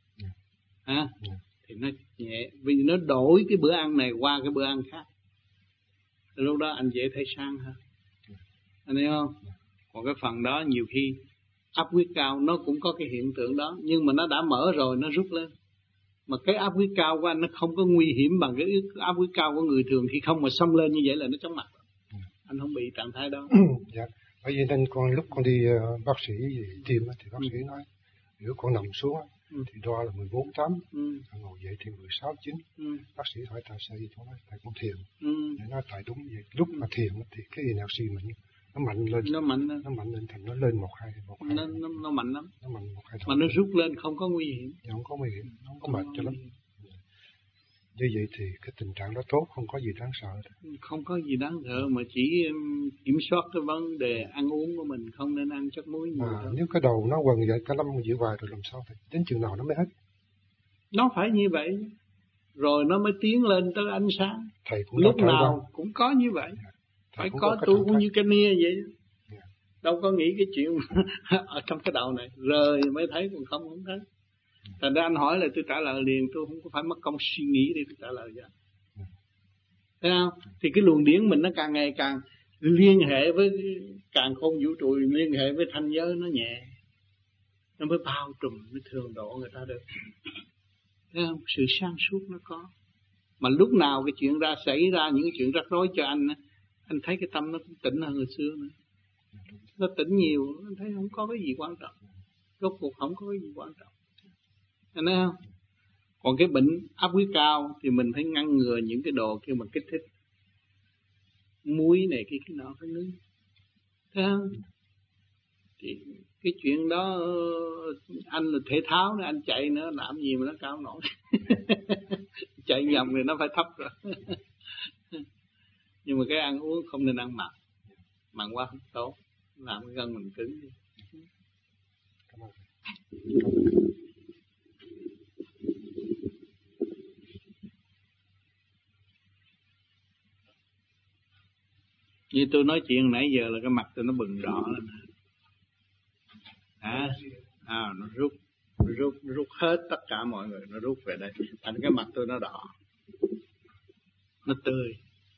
thì nó nhẹ, vì nó đổi cái bữa ăn này qua cái bữa ăn khác, lúc đó anh dễ thấy sáng hơn, anh thấy không? Còn cái phần đó nhiều khi áp huyết cao nó cũng có cái hiện tượng đó, nhưng mà nó đã mở rồi nó rút lên. Mà cái áp huyết cao của anh nó không có nguy hiểm bằng cái áp huyết cao của người thường, khi không mà xông lên như vậy là nó chóng mặt. Anh không bị trạng thái đó. Dạ. Bởi vì nên lúc con đi bác sĩ tim thì bác sĩ nói nếu con nằm xuống thì đo là 14,8, ngồi dậy thì 16,9. Bác sĩ hỏi tại sao, con nói tại con thiền. Để nói tại đúng vậy, lúc mà thiền thì cái energy mình nó mạnh lên, thành nó lên 1-2. Nó mạnh lắm, nó mạnh 1-2 mà nó rút lên không có nguy hiểm. Không có nguy hiểm, không có mệt cho lắm. Như vậy thì cái tình trạng đó tốt, không có gì đáng sợ. Không có gì đáng sợ, mà chỉ kiểm soát cái vấn đề ăn uống của mình, không nên ăn chất muối nhiều thôi. Nếu cái đầu nó quần vậy cả năm giữ hoài rồi làm sao thì đến chừng nào nó mới hết? Nó phải như vậy, rồi nó mới tiến lên tới ánh sáng. Thầy cũng lúc nào cũng có như vậy. Phải có tu cũng như cái nia vậy. Đâu có nghĩ cái chuyện ở trong cái đầu này rời mới thấy, còn không thấy. Thành ra anh hỏi là tôi trả lời liền, tôi không có phải mất công suy nghĩ để tôi trả lời cho anh. Thấy không? Thì cái luồng điển mình nó càng ngày càng liên hệ với càng khôn vũ trụ, liên hệ với thanh giới nó nhẹ, nó mới bao trùm, mới thường độ người ta được. Thấy không? Sự sáng suốt nó có. Mà lúc nào cái chuyện xảy ra những cái chuyện rắc rối cho anh thấy cái tâm nó cũng tỉnh hơn người xưa nữa. Nó tỉnh nhiều, anh thấy không có cái gì quan trọng. Rốt cuộc không có cái gì quan trọng. Anh thấy không? Còn cái bệnh áp huyết cao thì mình phải ngăn ngừa những cái đồ kia mà kích thích. Muối này cái nọ phải ngưng. Thấy không? Thì cái chuyện đó anh là thể thao nữa, anh chạy nữa làm gì mà nó cao nổi. Chạy vòng thì nó phải thấp rồi. Nhưng mà cái ăn uống không nên ăn mặn. Mặn quá không tốt, làm cái gân mình cứng đi. Như tôi nói chuyện nãy giờ là cái mặt tôi nó bừng đỏ lên. Nó rút hết tất cả mọi người, nó rút về đây, thành cái mặt tôi nó đỏ, nó tươi.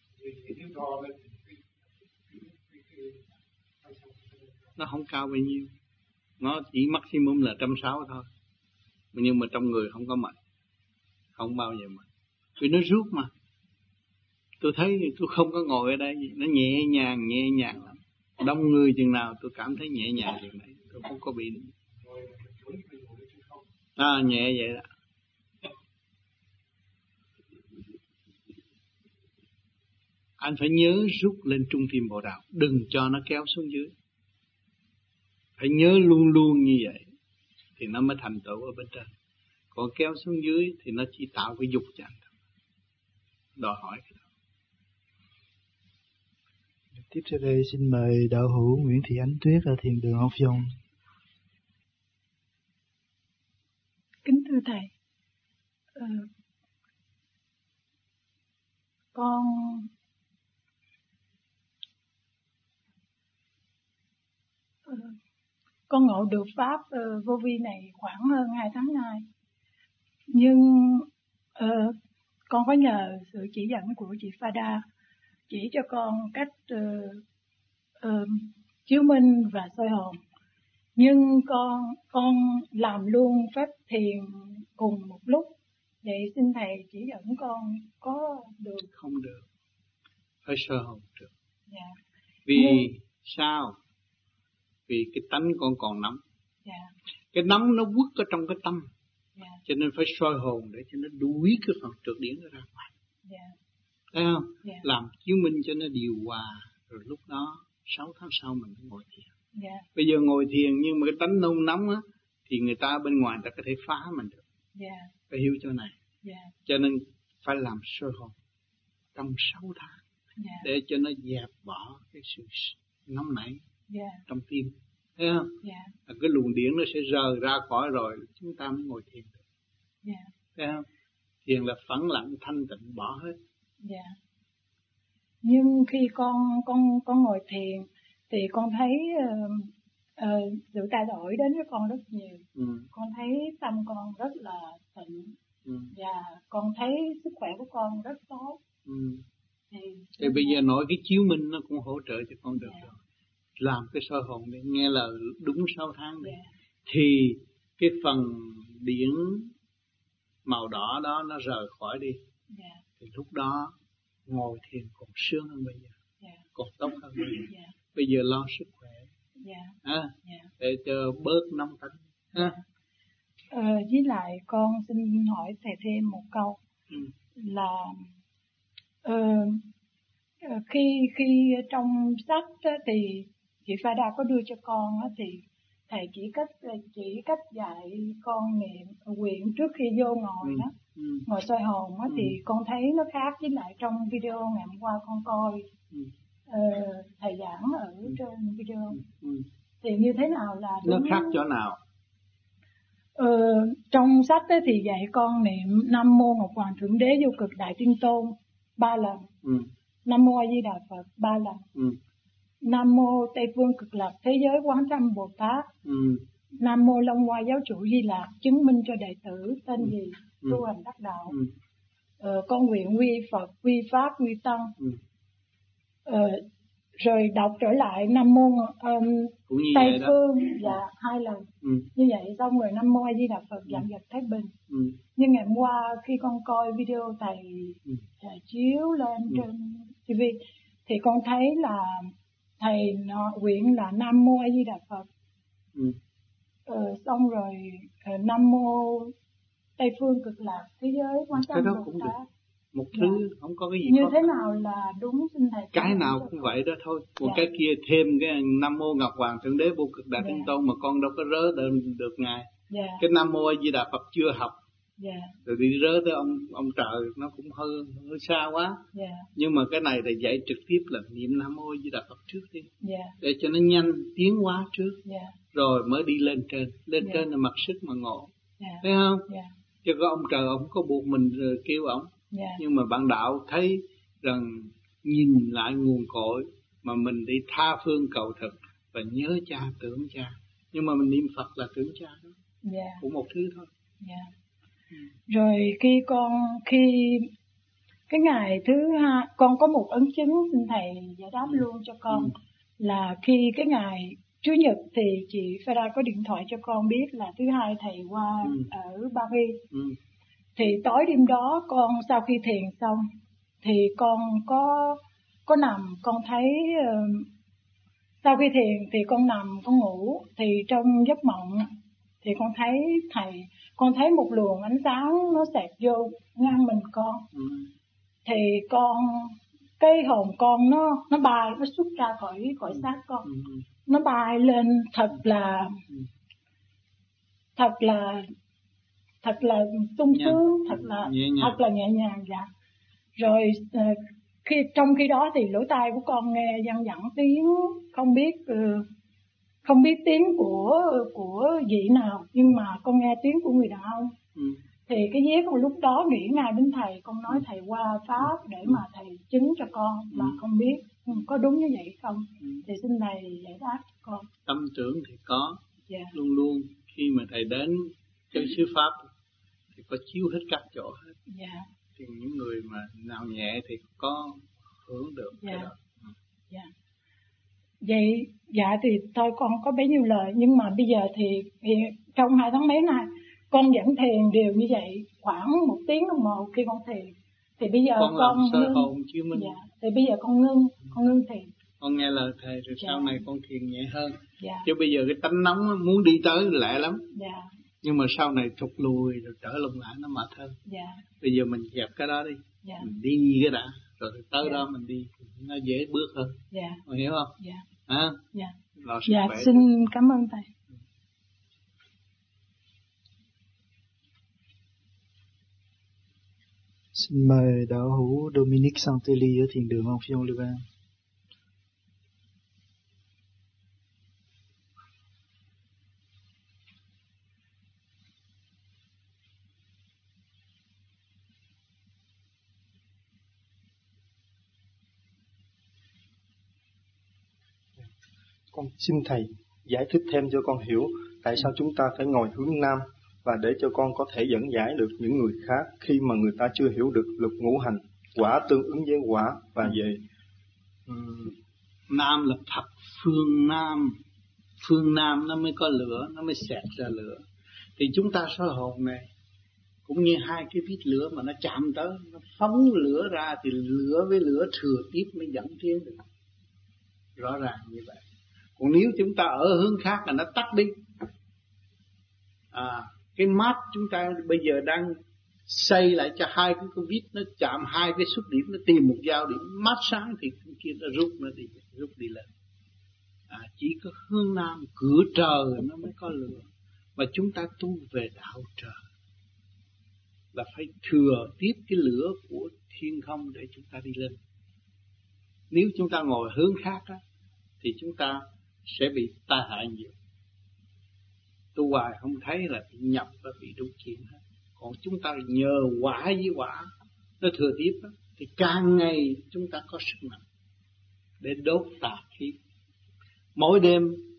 Nó không cao bao nhiêu, nó chỉ maximum là 160 thôi, nhưng mà trong người không có mệt, không bao giờ mệt, vì nó rút mà. Tôi thấy tôi không có ngồi ở đây, nó nhẹ nhàng lắm. Đông người chừng nào tôi cảm thấy nhẹ nhàng chừng này, tôi không có bị nhẹ vậy đó. Anh phải nhớ rút lên trung tim bộ đạo, đừng cho nó kéo xuống dưới. Phải nhớ luôn luôn như vậy thì nó mới thành tựu ở bên trên. Còn kéo xuống dưới thì nó chỉ tạo cái dục cho anh thôi. Đòi hỏi cái đó. Tiếp sau đây xin mời đạo hữu Nguyễn Thị Ánh Tuyết ở Thiền đường Học Dòng. Kính thưa thầy, con ngộ được pháp vô vi này khoảng hơn 2 tháng nay, nhưng con có nhờ sự chỉ dẫn của chị Fada chỉ cho con cách chiếu minh và soi hồn, nhưng con làm luôn phép thiền cùng một lúc. Vậy xin thầy chỉ dẫn con có được? Không được, phải soi hồn được. Dạ. Vì sao? Vì cái tánh con còn nóng. Dạ. Cái nóng nó quất ở trong cái tâm. Dạ. Cho nên phải soi hồn để cho nó đuổi cái phần trượt điển nó ra ngoài. Dạ. Thấy không? Dạ. Làm chiếu minh cho nó điều hòa. Rồi lúc đó 6 tháng sau mình mới ngồi thiền. Dạ. Bây giờ ngồi thiền nhưng mà cái tánh nôn nóng á, thì người ta bên ngoài ta có thể phá mình được. Dạ. Phải hiểu chỗ này. Dạ. Cho nên phải làm soi hồn trong 6 tháng. Dạ. Để cho nó dẹp bỏ cái sự nóng nảy trong tim. Thấy không? Cái luồng điển nó sẽ rời ra khỏi rồi chúng ta mới ngồi thiền được. Thấy không? Thiền là phẳng lặng thanh tịnh, bỏ hết. Nhưng khi con ngồi thiền thì con thấy sự thay đổi đến với con rất nhiều. Con thấy tâm con rất là tịnh. Và con thấy sức khỏe của con rất tốt. Thì bây giờ nói cái chiếu minh nó cũng hỗ trợ cho con được rồi. Làm cái soi hồn để nghe lời đúng 6 tháng đi. Thì cái phần điển màu đỏ đó nó rời khỏi đi. Thì lúc đó ngồi thiền còn sướng hơn bây giờ. Còn tốt hơn bây giờ. Bây giờ lo sức khỏe. Để cho bớt nóng tính. Với lại con xin hỏi thầy thêm một câu. Là khi trong sách thì chị Fada có đưa cho con thì thầy chỉ cách dạy con niệm nguyện trước khi vô ngồi đó, ngồi soi hồn thì con thấy nó khác với lại trong video ngày hôm qua con coi thầy giảng ở trên video. Thì như thế nào là đúng? Nó khác chỗ nào? Trong sách thì dạy con niệm Nam Mô Ngọc Hoàng Thượng Đế Vô Cực Đại Thiên Tôn 3 lần. Nam Mô A Di Đà Phật 3 lần. Nam Mô Tây Phương Cực Lạc Thế Giới Quán Thâm Bồ Tát Nam Mô Long Hoa Giáo chủ Di Lạc chứng minh cho đệ tử tên gì tu hành đắc đạo. Con nguyện quy Phật, quy Pháp, quy Tăng. Rồi đọc trở lại Nam Mô Tây Phương 2 lần. Như vậy xong rồi Nam Mô A Di Đà Phật dặn dật Thái Bình. Nhưng ngày hôm qua khi con coi video thầy chiếu lên trên TV thì con thấy là thầy nguyện là Nam Mô A Di Đà Phật. Xong rồi Nam Mô Tây Phương Cực Lạc thế giới Quan Tâm Bồ Tát. Một thứ không có cái gì như khó thế nào là đúng, xin thầy. Cái nào cũng vậy đó thôi. Một cái kia thêm cái Nam Mô Ngọc Hoàng Thượng Đế Vô Cực Đại Thiên Tôn mà con đâu có rớ được ngài. Cái Nam Mô A Di Đà Phật chưa học. Rồi đi rớ tới ông trời nó cũng hơi xa quá. Nhưng mà cái này là dạy trực tiếp là niệm Nam Mô A Di Đà Phật trước đi. Để cho nó nhanh tiến hóa trước. Rồi mới đi lên trên. Lên trên là mặc sức mà ngộ. Thấy không? Chứ có ông trời ông có buộc mình rồi kêu ông. Nhưng mà bạn đạo thấy rằng nhìn lại nguồn cội mà mình đi tha phương cầu thực và nhớ cha tưởng cha. Nhưng mà mình niệm Phật là tưởng cha đó. Cũng một thứ thôi. Rồi khi cái ngày thứ hai con có một ấn chứng, xin thầy giải đáp luôn cho con. Là khi cái ngày Chủ nhật thì chị Farah có điện thoại cho con biết là thứ hai thầy qua ở Paris. Thì tối đêm đó con sau khi thiền xong thì con có nằm, con thấy sau khi thiền thì con nằm con ngủ, thì trong giấc mộng thì con thấy thầy, con thấy một luồng ánh sáng nó xẹt vô ngang mình con. Thì cái hồn con nó bay, nó xuất ra khỏi xác con. Nó bay lên thật là sung sướng, thật là nhẹ nhàng. Rồi trong khi đó thì lỗ tai của con nghe văng vẳng tiếng không biết tiếng của vị nào, nhưng mà con nghe tiếng của người đàn ông. Thì cái vía con lúc đó nghĩ ngay đến thầy, con nói thầy qua Pháp để mà thầy chứng cho con, mà không biết có đúng như vậy không. Thì xin thầy giải đáp cho con. Tâm tưởng thì có, luôn luôn khi mà thầy đến chân xứ Pháp thì có chiếu hết các chỗ hết. Thì những người mà nào nhẹ thì có hưởng được cái đó. Vậy thì thôi con có bấy nhiêu lời, nhưng mà bây giờ thì trong 2 tháng mấy này con vẫn thiền đều như vậy khoảng 1 tiếng đồng hồ khi con thiền. Thì bây giờ con soi hồn chiếu minh. Thì bây giờ con ngưng thiền. Con nghe lời thầy rồi sau này con thiền nhẹ hơn. Chứ bây giờ cái tánh nóng muốn đi tới lẹ lắm. Nhưng mà sau này thụt lùi rồi trở lùng lại nó mệt hơn. Bây giờ mình dẹp cái đó đi. Mình đi cái đã, rồi tới đó mình đi nó dễ bước hơn. Mình hiểu không? Xin cảm ơn thầy. Xin mời đạo hữu Dominic Santelli ở thiền đường Amphion Liban. Con xin thầy giải thích thêm cho con hiểu tại sao chúng ta phải ngồi hướng Nam, và để cho con có thể dẫn giải được những người khác khi mà người ta chưa hiểu được luật ngũ hành, quả tương ứng với quả và về Nam là thập phương Nam. Phương Nam nó mới có lửa, nó mới xẹt ra lửa. Thì chúng ta soi hồn này cũng như 2 cái vít lửa mà nó chạm tới, nó phóng lửa ra thì lửa với lửa thừa tiếp mới dẫn tiến được. Rõ ràng như vậy. Còn nếu chúng ta ở hướng khác là nó tắt đi. Cái mát chúng ta bây giờ đang xây lại cho 2 cái vít nó chạm 2 cái xuất điểm, nó tìm một giao điểm mát sáng thì cái kia nó rút đi lên. Chỉ có hướng Nam, cửa trời nó mới có lửa. Và chúng ta tu về đạo trời là phải thừa tiếp cái lửa của thiên không để chúng ta đi lên. Nếu chúng ta ngồi hướng khác á, thì chúng ta sẽ bị tai hại nhiều. Tu hoài không thấy là bị nhập và bị đúng chuyện hết. Còn chúng ta nhờ quả với quả nó thừa tiếp đó, thì càng ngày chúng ta có sức mạnh để đốt tà khí. Mỗi đêm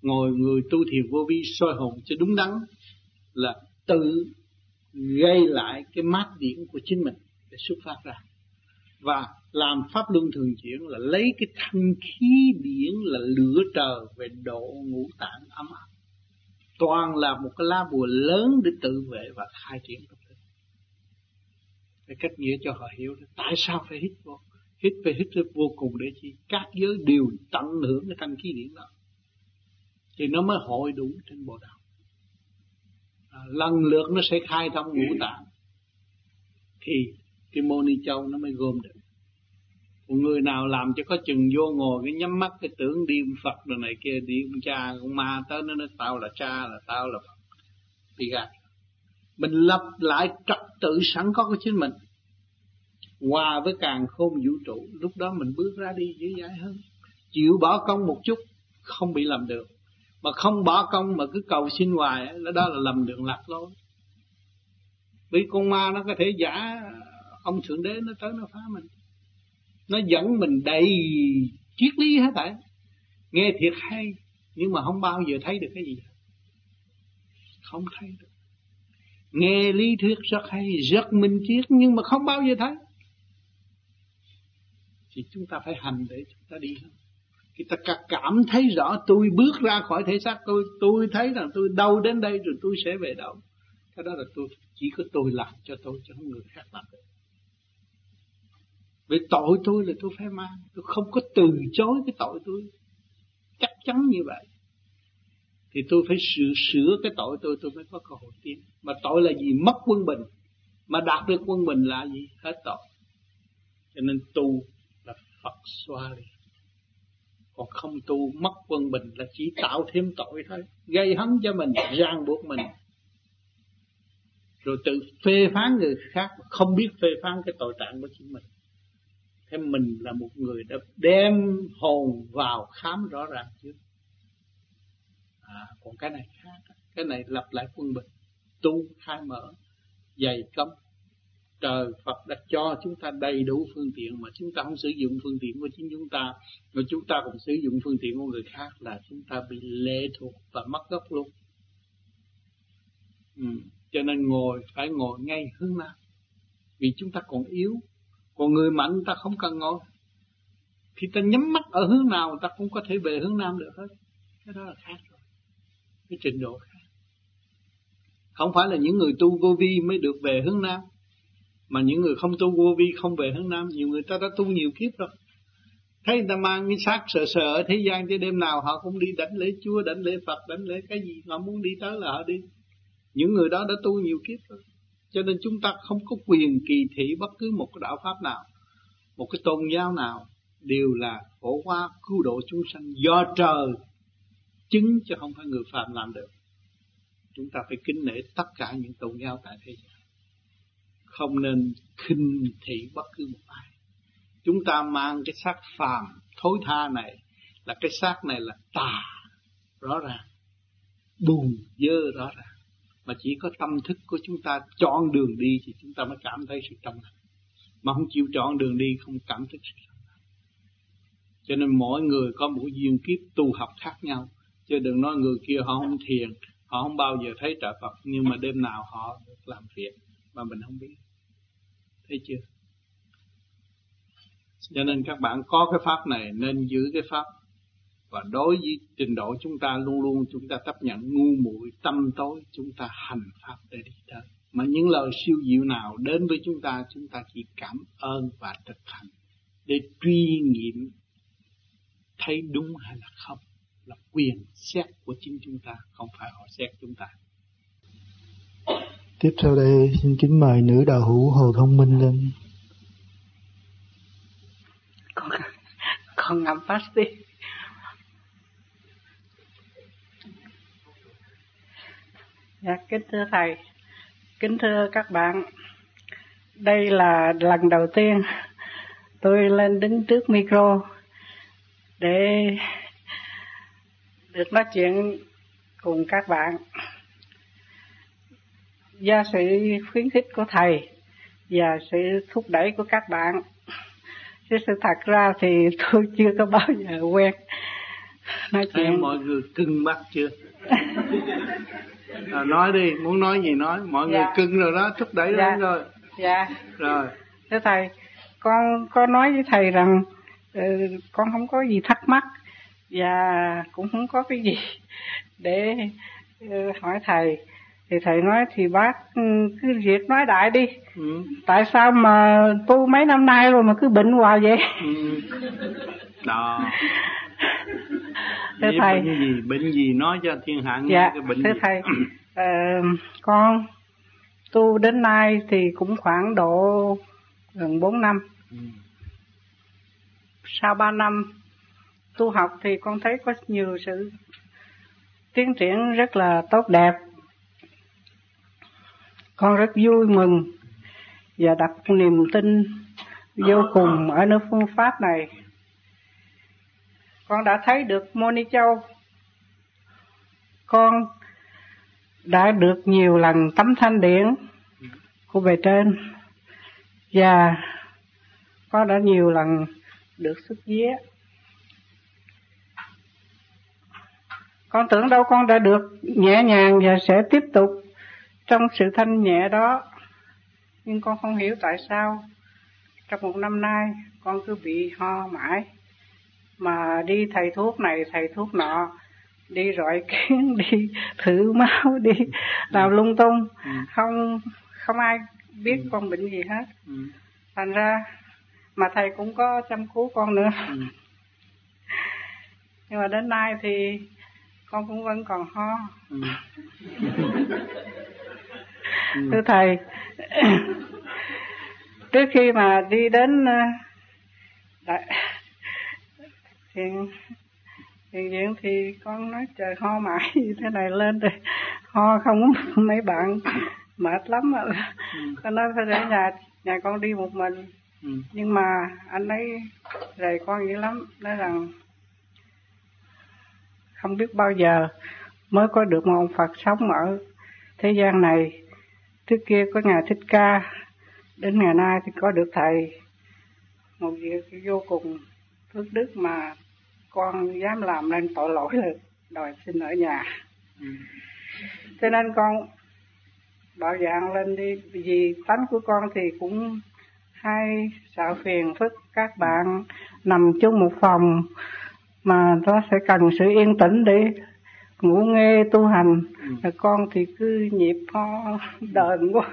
ngồi người tu thiền vô vi soi hồn cho đúng đắn là tự gây lại cái mát điển của chính mình để xuất phát ra. Và làm pháp luân thường chuyển là lấy cái thanh khí điển là lửa trời về độ ngũ tạng ấm áp. Toàn là một cái lá bùa lớn để tự vệ và khai triển tập thể. Cái cách nghĩa cho họ hiểu tại sao phải hít vô. Phải hít vô cùng để chi? Các giới đều tận hưởng cái thanh khí điển đó. Thì nó mới hội đủ trên bộ đạo. Lần lượt nó sẽ khai thông ngũ tạng. Thì cái môn ni châu nó mới gom được. Còn người nào làm cho có chừng vô ngồi cái nhắm mắt cái tưởng đi Phật rồi này kia, đi ông cha con ma tới nó nói tao là cha, là tao là Phật. Đi gạt. Mình lập lại trật tự sẵn có của chính mình, hòa với càn khôn vũ trụ. Lúc đó mình bước ra đi dễ dãi hơn. Chịu bỏ công một chút không bị lầm đường, mà không bỏ công mà cứ cầu xin hoài đó là lầm đường lạc lối. Vì con ma nó có thể giả ông Thượng Đế nó tới nó phá mình. Nó dẫn mình đầy triết lý hết thảy. Nghe thiệt hay nhưng mà không bao giờ thấy được cái gì. Không thấy được. Nghe lý thuyết rất hay, rất minh triết nhưng mà không bao giờ thấy. Thì chúng ta phải hành để chúng ta đi. Khi ta cảm thấy rõ tôi bước ra khỏi thể xác tôi thấy rằng tôi đâu đến đây rồi tôi sẽ về đâu. Cái đó là chỉ có tôi làm cho tôi, chứ không người khác làm được. Vì tội tôi là tôi phải mang, tôi không có từ chối cái tội tôi. Chắc chắn như vậy. Thì tôi phải sửa cái tội tôi mới có cơ hội tiến. Mà tội là gì? Mất quân bình. Mà đạt được quân bình là gì? Hết tội. Cho nên tu là Phật xoa đi. Còn không tu mất quân bình là chỉ tạo thêm tội thôi. Gây hấn cho mình, ràng buộc mình. Rồi tự phê phán người khác, không biết phê phán cái tội trạng của chính mình. Thế mình là một người đã đem hồn vào khám rõ ràng trước. Còn cái này khác. Cái này lập lại quân bình. Tu khai mở, dày công. Trời Phật đã cho chúng ta đầy đủ phương tiện mà chúng ta không sử dụng phương tiện của chính chúng ta, mà chúng ta còn sử dụng phương tiện của người khác là chúng ta bị lệ thuộc và mất gốc luôn. Cho nên phải ngồi ngay hướng nam. Vì chúng ta còn yếu. Còn người mạnh ta không cần ngồi. Khi ta nhắm mắt ở hướng nào ta cũng có thể về hướng nam được hết. Cái đó là khác rồi. Cái trình độ khác. Không phải là những người tu vô vi mới được về hướng nam, mà những người không tu vô vi không về hướng nam. Nhiều người ta đã tu nhiều kiếp rồi. Thấy người ta mang cái xác sợ ở thế gian, chứ đêm nào họ cũng đi đánh lễ Chúa, đánh lễ Phật, đánh lễ cái gì họ muốn đi tới là họ đi. Những người đó đã tu nhiều kiếp rồi. Cho nên chúng ta không có quyền kỳ thị bất cứ một cái đạo pháp nào, một cái tôn giáo nào, đều là phổ hóa cứu độ chúng sanh do trời chứng, chứ không phải người phàm làm được. Chúng ta phải kính nể tất cả những tôn giáo tại thế gian, không nên khinh thị bất cứ một ai. Chúng ta mang cái xác phàm thối tha này, là cái xác này là tà rõ ràng, bùn dơ rõ ràng. Mà chỉ có tâm thức của chúng ta chọn đường đi thì chúng ta mới cảm thấy sự trong lành. Mà không chịu chọn đường đi không cảm thấy sự trong lành. Cho nên mỗi người có một duyên kiếp tu học khác nhau. Chứ đừng nói người kia họ không thiền, họ không bao giờ thấy trời Phật, nhưng mà đêm nào họ được làm việc mà mình không biết. Thấy chưa? Cho nên các bạn có cái pháp này nên giữ cái pháp. Và đối với trình độ chúng ta luôn luôn chúng ta chấp nhận ngu muội tâm tối, chúng ta hành pháp để đi tới. Mà những lời siêu diệu nào đến với chúng ta chỉ cảm ơn và thực hành để truy nghiệm thấy đúng hay là không, là quyền xét của chính chúng ta, không phải họ xét chúng ta. Tiếp sau đây xin kính mời nữ đạo hữu Hồ Thông Minh lên. Con ngắm phát đi. Dạ, kính thưa Thầy, kính thưa các bạn, đây là lần đầu tiên tôi lên đứng trước micro để được nói chuyện cùng các bạn. Do sự khuyến khích của Thầy và sự thúc đẩy của các bạn, chứ sự thật ra thì tôi chưa có bao giờ quen nói thấy chuyện. mọi người cưng bác chưa? Nói đi, muốn nói gì nói, mọi người cưng rồi đó, thúc đẩy lên rồi. Dạ. Rồi. Thưa thầy, con có nói với thầy rằng con không có gì thắc mắc và cũng không có cái gì để hỏi thầy. Thì thầy nói thì bác cứ việc nói đại đi. Tại sao mà tu mấy năm nay rồi mà cứ bệnh hoài vậy? Đó. Thưa thầy, bệnh gì nói cho thiên hạ nghe. Dạ, cái bệnh thưa gì? thầy, con tu đến nay thì cũng khoảng độ gần 4 năm. Sau 3 năm tu học thì con thấy có nhiều sự tiến triển rất là tốt đẹp. Con rất vui mừng và đặt niềm tin vô cùng ở nơi phương pháp này. Con đã thấy được Mô Ni Châu. Con đã được nhiều lần tấm thanh điển của bề trên và con đã nhiều lần được xuất vía. Con tưởng đâu con đã được nhẹ nhàng và sẽ tiếp tục trong sự thanh nhẹ đó. Nhưng con không hiểu tại sao trong 1 năm nay con cứ bị ho mãi. Mà đi thầy thuốc này thầy thuốc nọ, đi rọi kiến, đi thử máu, đi làm lung tung. Không ai biết con bệnh gì hết. Thành ra mà thầy cũng có chăm cứu con nữa. Nhưng mà đến nay thì con cũng vẫn còn ho. Thưa thầy, trước khi mà đi đến thiền viện thì con nói trời ho mãi như thế này lên rồi ho không mấy bạn mệt lắm rồi. Con nói phải để nhà con đi một mình. Nhưng mà anh ấy rầy con dữ lắm, nói rằng không biết bao giờ mới có được một ông Phật sống ở thế gian này. Trước kia có Ngài Thích Ca, đến ngày nay thì có được thầy. Một việc vô cùng phước đức mà con dám làm nên tội lỗi là đòi xin ở nhà. Cho nên con bảo dạng lên đi, vì tánh của con thì cũng hay sợ phiền phức các bạn nằm chung một phòng mà nó sẽ cần sự yên tĩnh để ngủ nghe tu hành. Con thì cứ nhịp ho đờn quá.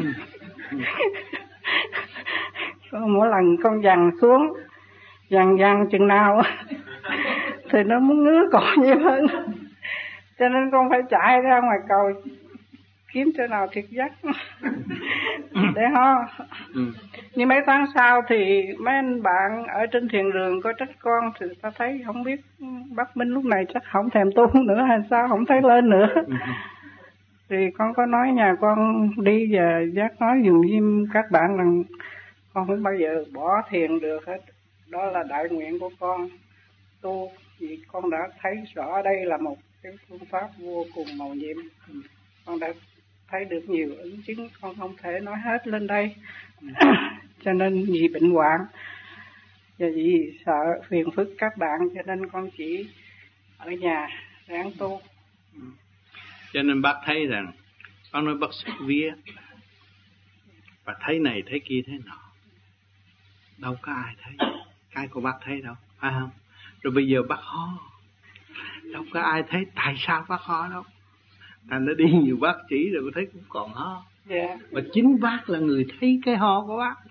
Mỗi lần con dằn xuống, dằn chừng nào thì nó muốn ngứa cỏ nhiều hơn. Cho nên con phải chạy ra ngoài cầu kiếm chỗ nào thiệt giấc để ho. Nhưng mấy tháng sau thì mấy anh bạn ở trên thiền đường có trách con, thì ta thấy không biết bác Minh lúc này chắc không thèm tu nữa hay sao, không thấy lên nữa. Thì con có nói nhà con đi và giác nói dùm với các bạn rằng con không bao giờ bỏ thiền được hết. Đó là đại nguyện của con tu, vì con đã thấy rõ đây là một cái phương pháp vô cùng màu nhiệm. Con đã thấy được nhiều ứng chứng, con không thể nói hết lên đây. Cho nên vì bệnh hoạn và vì sợ phiền phức các bạn, cho nên con chỉ ở nhà ráng tu. Cho nên bác thấy rằng con nói bác xuất vía và thấy này thấy kia thế nọ, đâu có ai thấy cái của bác thấy đâu, phải không? Rồi bây giờ bác ho, đâu có ai thấy tại sao bác ho đâu. Thành nó đi nhiều bác chỉ rồi thấy cũng còn ho. Mà chính bác là người thấy cái ho của bác.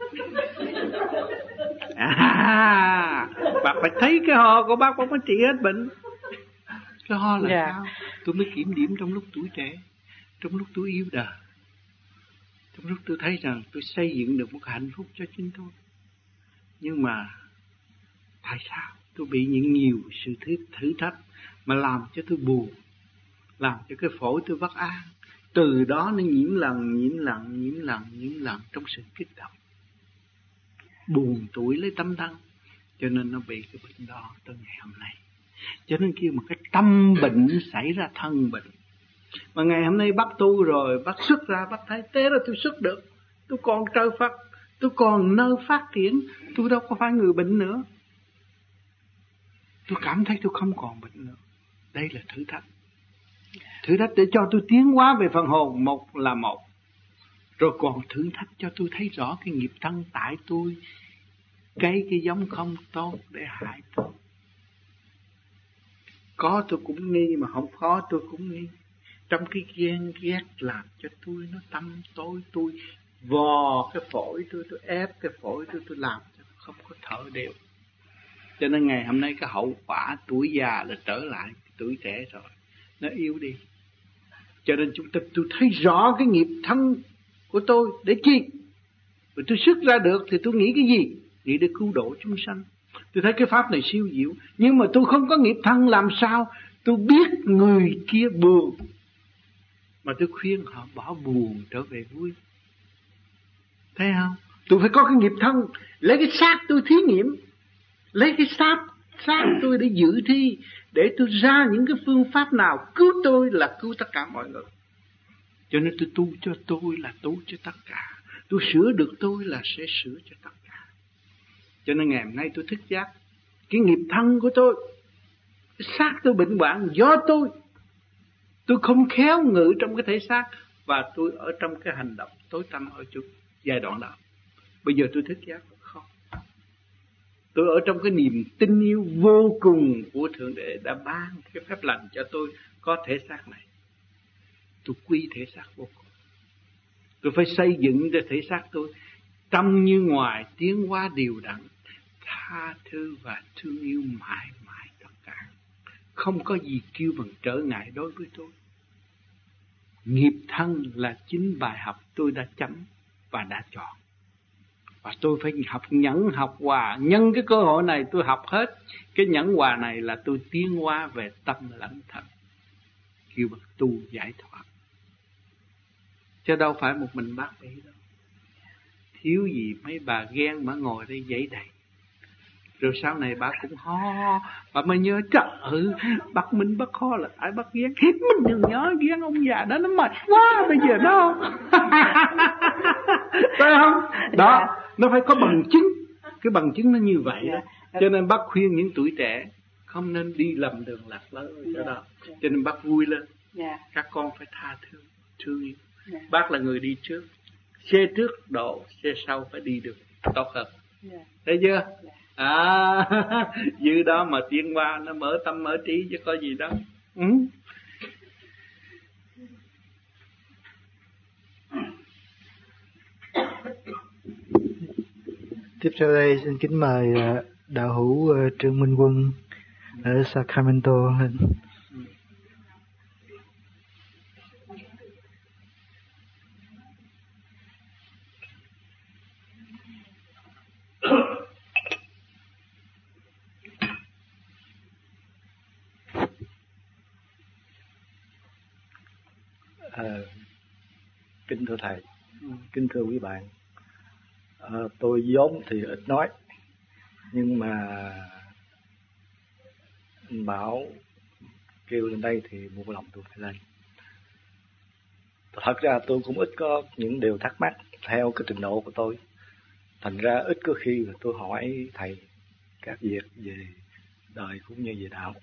Bác phải thấy cái ho của bác mới trị hết bệnh. Cái ho là sao? Tôi mới kiểm điểm trong lúc tuổi trẻ, trong lúc tôi yêu đời, trong lúc tôi thấy rằng tôi xây dựng được một hạnh phúc cho chính tôi. Nhưng mà tại sao tôi bị những nhiều sự thử thách mà làm cho tôi buồn, làm cho cái phổi tôi bất an. Từ đó nó nhiễm lần trong sự kích động, buồn tuổi lấy tâm thân, cho nên nó bị cái bệnh đó tới ngày hôm nay. Cho nên kêu một cái tâm bệnh xảy ra thân bệnh. Mà ngày hôm nay bác tu rồi, bác xuất ra, bác thấy thế là tôi xuất được, tôi còn trời Phật, tôi còn nơi phát triển, tôi đâu có phải người bệnh nữa. Tôi cảm thấy tôi không còn bệnh nữa. Đây là thử thách. Thử thách để cho tôi tiến hóa về phần hồn, một là một. Rồi còn thử thách cho tôi thấy rõ cái nghiệp thân tại tôi, cái giống không tốt để hại tôi. Có tôi cũng nghi, mà không có tôi cũng nghi. Trong cái ghen ghét làm cho tôi nó tâm tối, tôi vò cái phổi tôi ép cái phổi tôi làm cho không có thở đều. Cho nên ngày hôm nay cái hậu quả tuổi già là trở lại tuổi trẻ rồi, nó yếu đi. Cho nên tôi thấy rõ cái nghiệp thân của tôi để chi? Và tôi xuất ra được thì tôi nghĩ cái gì? Nghĩ để cứu độ chúng sanh. Tôi thấy cái pháp này siêu diệu, nhưng mà tôi không có nghiệp thân, làm sao tôi biết người kia buồn mà tôi khuyên họ bỏ buồn trở về vui? Thấy không? Tôi phải có cái nghiệp thân, lấy cái xác tôi thí nghiệm, lấy cái xác tôi để dự thi, để tôi ra những cái phương pháp nào cứu tôi là cứu tất cả mọi người. Cho nên tôi tu cho tôi là tu cho tất cả, tôi sửa được tôi là sẽ sửa cho tất cả. Cho nên ngày hôm nay tôi thức giác cái nghiệp thân của tôi, cái xác tôi bệnh hoạn do tôi không khéo ngự trong cái thể xác, và tôi ở trong cái hành động tối tăm ở chỗ giai đoạn đó. Bây giờ tôi thức giác không, tôi ở trong cái niềm tin yêu vô cùng của Thượng Đế đã ban cái phép lành cho tôi có thể xác này. Tôi quý thể xác vô cùng. Tôi phải xây dựng cho thể xác tôi trong như ngoài tiến hóa đều đặn, tha thứ và thương yêu mãi mãi tất cả. Không có gì kêu bằng trở ngại đối với tôi. Nghiệp thân là chính bài học tôi đã chấm và đã chọn. Và tôi phải học nhẫn, học hòa. Nhân cái cơ hội này tôi học hết. Cái nhẫn hòa này là tôi tiến hóa về tâm lãnh thần, kêu bằng tu giải thoát. Chứ đâu phải một mình bác ấy đâu. Thiếu gì mấy bà ghen mà ngồi đây giấy đầy. Rồi sau này bà cũng ho, bà mới nhớ trời ơi, bác Minh bác ho là tại bác ghen. Mình đừng nhớ ghen ông già đó, nó mệt quá bây giờ nó. Phải không? Đó, nó phải có bằng chứng. Cái bằng chứng nó như vậy đó. Cho nên bác khuyên những tuổi trẻ không nên đi lầm đường lạc lối ở đó. Cho nên bác vui lên. Các con phải tha thứ, thương yêu. Bác là người đi trước, xe trước độ, xe sau phải đi được tốt hơn. Thấy chưa? Dư đó mà tiến qua nó mở tâm mở trí chứ có gì đâu. Tiếp sau đây xin kính mời đạo hữu Trương Minh Quân ở Sacramento lên. Kính thưa thầy, kính thưa quý bạn, tôi vốn thì ít nói, nhưng mà anh Bảo kêu lên đây thì một lòng tôi phải lên. Thật ra tôi cũng ít có những điều thắc mắc theo cái trình độ của tôi, thành ra ít có khi là tôi hỏi thầy các việc về đời cũng như về đạo.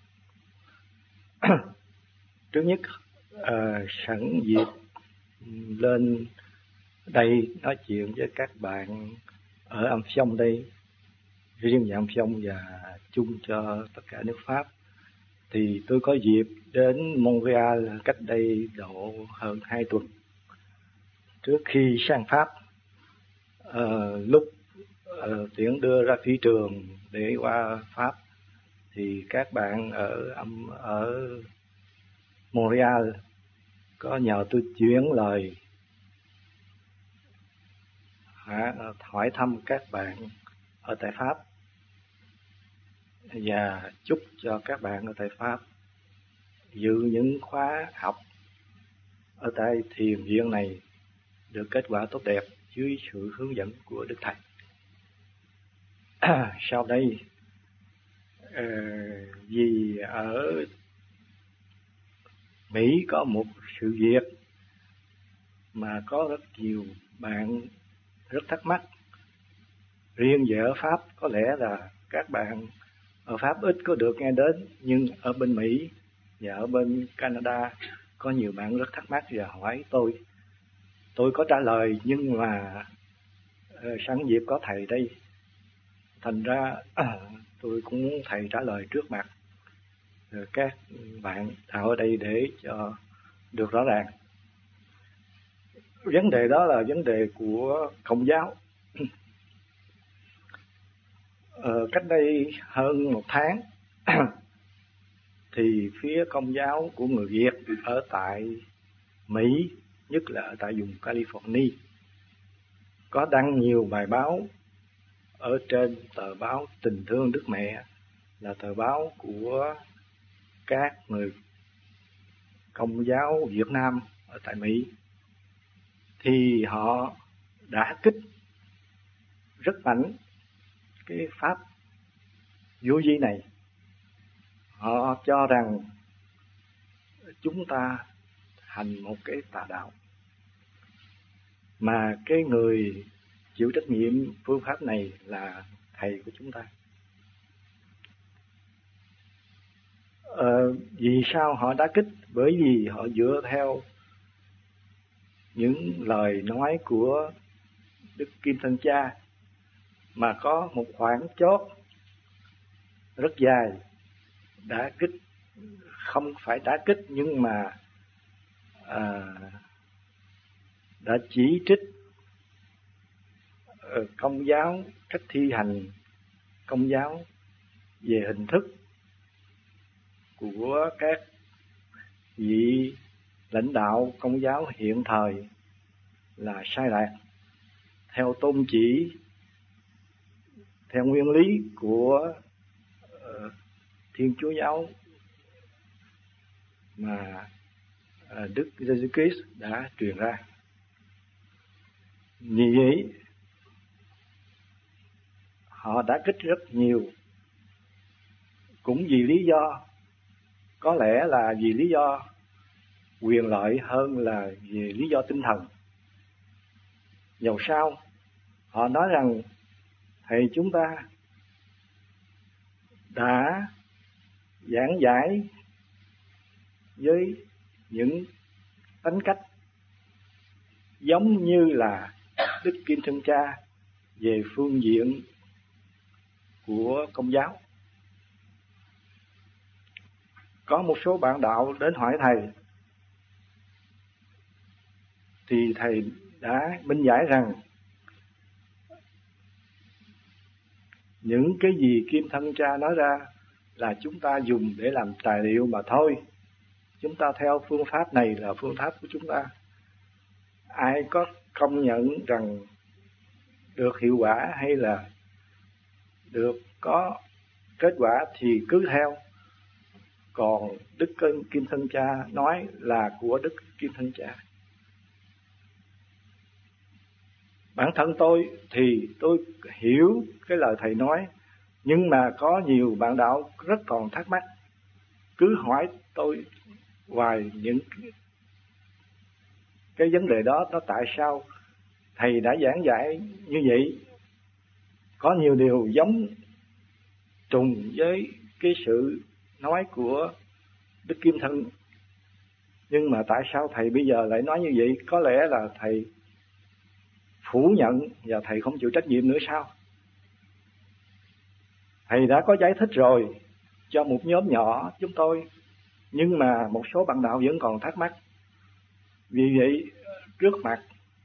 Trước nhất, sẵn dịp lên đây nói chuyện với các bạn ở Âm Phong đây, riêng về Âm Phong và chung cho tất cả nước Pháp, thì tôi có dịp đến Montreal cách đây độ hơn 2 tuần. Trước khi sang Pháp, lúc tiễn đưa ra phi trường để qua Pháp, thì các bạn ở Montreal có nhờ tôi chuyển lời hỏi thăm các bạn ở tại Pháp và chúc cho các bạn ở tại Pháp dự những khóa học ở tại thiền viện này được kết quả tốt đẹp dưới sự hướng dẫn của Đức Thầy. Sau đây, vì ở Mỹ có một sự việc mà có rất nhiều bạn rất thắc mắc. Riêng về ở Pháp có lẽ là các bạn ở Pháp ít có được nghe đến, nhưng ở bên Mỹ và ở bên Canada có nhiều bạn rất thắc mắc và hỏi tôi. Tôi có trả lời, nhưng mà sẵn dịp có thầy đây, thành ra tôi cũng muốn thầy trả lời trước mặt các bạn ở đây để cho được rõ ràng. Vấn đề đó là vấn đề của Công giáo. Cách đây hơn 1 tháng thì phía Công giáo của người Việt ở tại Mỹ, nhất là ở tại vùng California, có đăng nhiều bài báo ở trên tờ báo Tình Thương Đức Mẹ, là tờ báo của các người Công giáo Việt Nam ở tại Mỹ. Thì họ đã kích rất mạnh cái pháp vô vi này. Họ cho rằng chúng ta hành một cái tà đạo, mà cái người chịu trách nhiệm phương pháp này là thầy của chúng ta. Vì sao họ đã kích? Bởi vì họ dựa theo những lời nói của Đức Kim Thân Cha, mà có một khoảng chót rất dài đã kích, không phải đã kích nhưng mà đã chỉ trích Công giáo, cách thi hành Công giáo về hình thức của các vị lãnh đạo Công giáo hiện thời là sai lạc, theo tôn chỉ, theo nguyên lý của Thiên Chúa giáo mà Đức Giêsu Christ đã truyền ra. Vì vậy họ đã kích rất nhiều, cũng vì lý do, có lẽ là vì lý do quyền lợi hơn là vì lý do tinh thần. Dầu sao họ nói rằng thầy chúng ta đã giảng giải với những tính cách giống như là Đức Kim Thân Cha về phương diện của Công giáo. Có một số bạn đạo đến hỏi thầy, thì thầy đã minh giải rằng những cái gì Kim Thân Cha nói ra là chúng ta dùng để làm tài liệu mà thôi. Chúng ta theo phương pháp này là phương pháp của chúng ta. Ai có công nhận rằng được hiệu quả hay là được có kết quả thì cứ theo. Còn Đức Kim Thân Cha nói là của Đức Kim Thân Cha. Bản thân tôi thì tôi hiểu cái lời thầy nói, nhưng mà có nhiều bạn đạo rất còn thắc mắc, cứ hỏi tôi hoài những cái vấn đề đó. Nó tại sao thầy đã giảng dạy như vậy? Có nhiều điều giống trùng với cái sự nói của Đức Kim Thân, nhưng mà tại sao thầy bây giờ lại nói như vậy? Có lẽ là thầy phủ nhận và thầy không chịu trách nhiệm nữa sao? Thầy đã có giải thích rồi cho một nhóm nhỏ chúng tôi, nhưng mà một số bạn đạo vẫn còn thắc mắc. Vì vậy trước mặt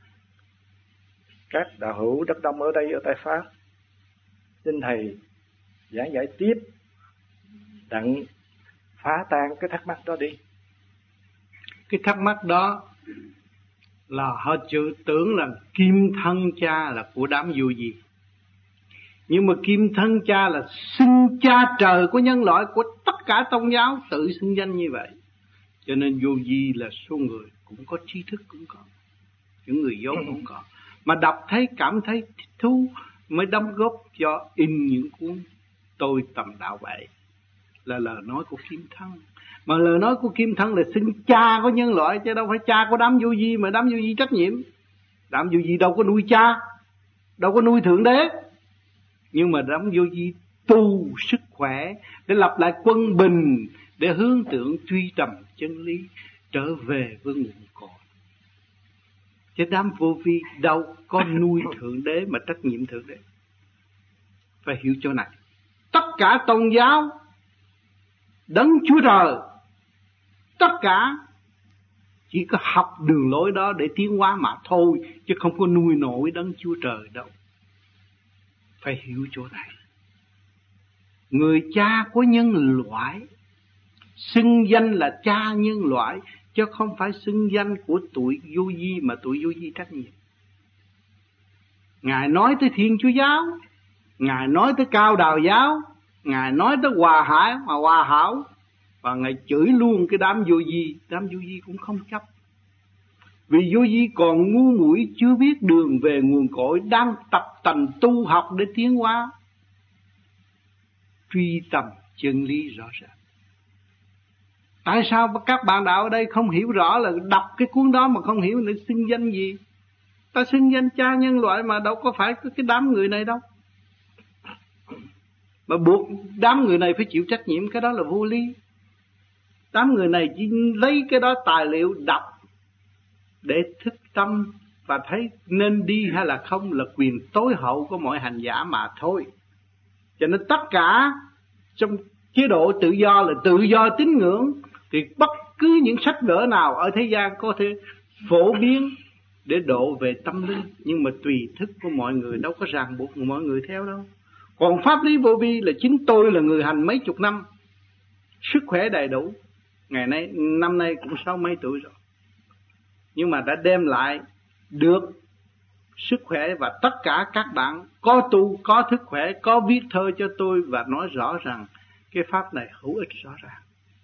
các đạo hữu rất đông ở đây, ở tại Pháp, xin thầy giảng giải tiếp, đặng phá tan cái thắc mắc đó đi. Cái thắc mắc đó là họ chữ tưởng là Kim Thân Cha là của đám vô vi. Nhưng mà Kim Thân Cha là xưng cha trời của nhân loại, của tất cả tôn giáo tự xưng danh như vậy. Cho nên vô vi là số người cũng có trí thức, cũng có, những người dốt cũng có, mà đọc thấy cảm thấy thích thú mới đóng góp cho in những cuốn Tôi Tầm Đạo Vậy, là lời nói của Kim Thân. Mà lời nói của Kim Thân là xưng cha của nhân loại, chứ đâu phải cha của đám vô vi, mà đám vô vi trách nhiệm. Đám vô vi đâu có nuôi cha, đâu có nuôi Thượng Đế. Nhưng mà đám vô vi tu sức khỏe, để lập lại quân bình, để hướng tượng truy tầm chân lý, trở về với nguồn cội. Chứ đám vô vi đâu có nuôi Thượng Đế mà trách nhiệm Thượng Đế. Phải hiểu chỗ này. Tất cả tôn giáo, Đấng Chúa Trời, tất cả chỉ có học đường lối đó để tiến hóa mà thôi, chứ không có nuôi nổi Đấng Chúa Trời đâu. Phải hiểu chỗ này. Người cha của nhân loại, xưng danh là cha nhân loại, chứ không phải xưng danh của tụi vô vi mà tụi vô vi trách nhiệm. Ngài nói tới Thiên Chúa Giáo, Ngài nói tới Cao Đào Giáo, Ngài nói tới Hòa Hảo, và Ngài chửi luôn cái đám vô vi. Đám vô vi cũng không chấp, vì vô vi còn ngu muội, chưa biết đường về nguồn cội, đang tập tành tu học để tiến hóa, truy tầm chân lý rõ ràng. Tại sao các bạn đạo ở đây không hiểu rõ, là đọc cái cuốn đó mà không hiểu nữa xưng danh gì? Ta xưng danh cha nhân loại mà đâu có phải cái đám người này đâu. Mà buộc đám người này phải chịu trách nhiệm, cái đó là vô lý. Đám người này chỉ lấy cái đó tài liệu đọc để thức tâm và thấy nên đi hay là không là quyền tối hậu của mọi hành giả mà thôi. Cho nên tất cả trong chế độ tự do là tự do tín ngưỡng, thì bất cứ những sách vở nào ở thế gian có thể phổ biến để độ về tâm linh, nhưng mà tùy thức của mọi người, đâu có ràng buộc mọi người theo đâu. Còn pháp lý vô vi là chính tôi là người hành mấy chục năm, sức khỏe đầy đủ, năm nay cũng 60 mấy tuổi rồi, nhưng mà đã đem lại được sức khỏe, và tất cả các bạn có tu, có thức khỏe, có viết thơ cho tôi và nói rõ rằng cái pháp này hữu ích rõ ràng.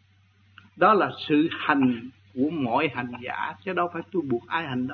Đó là sự hành của mọi hành giả, chứ đâu phải tôi buộc ai hành đâu.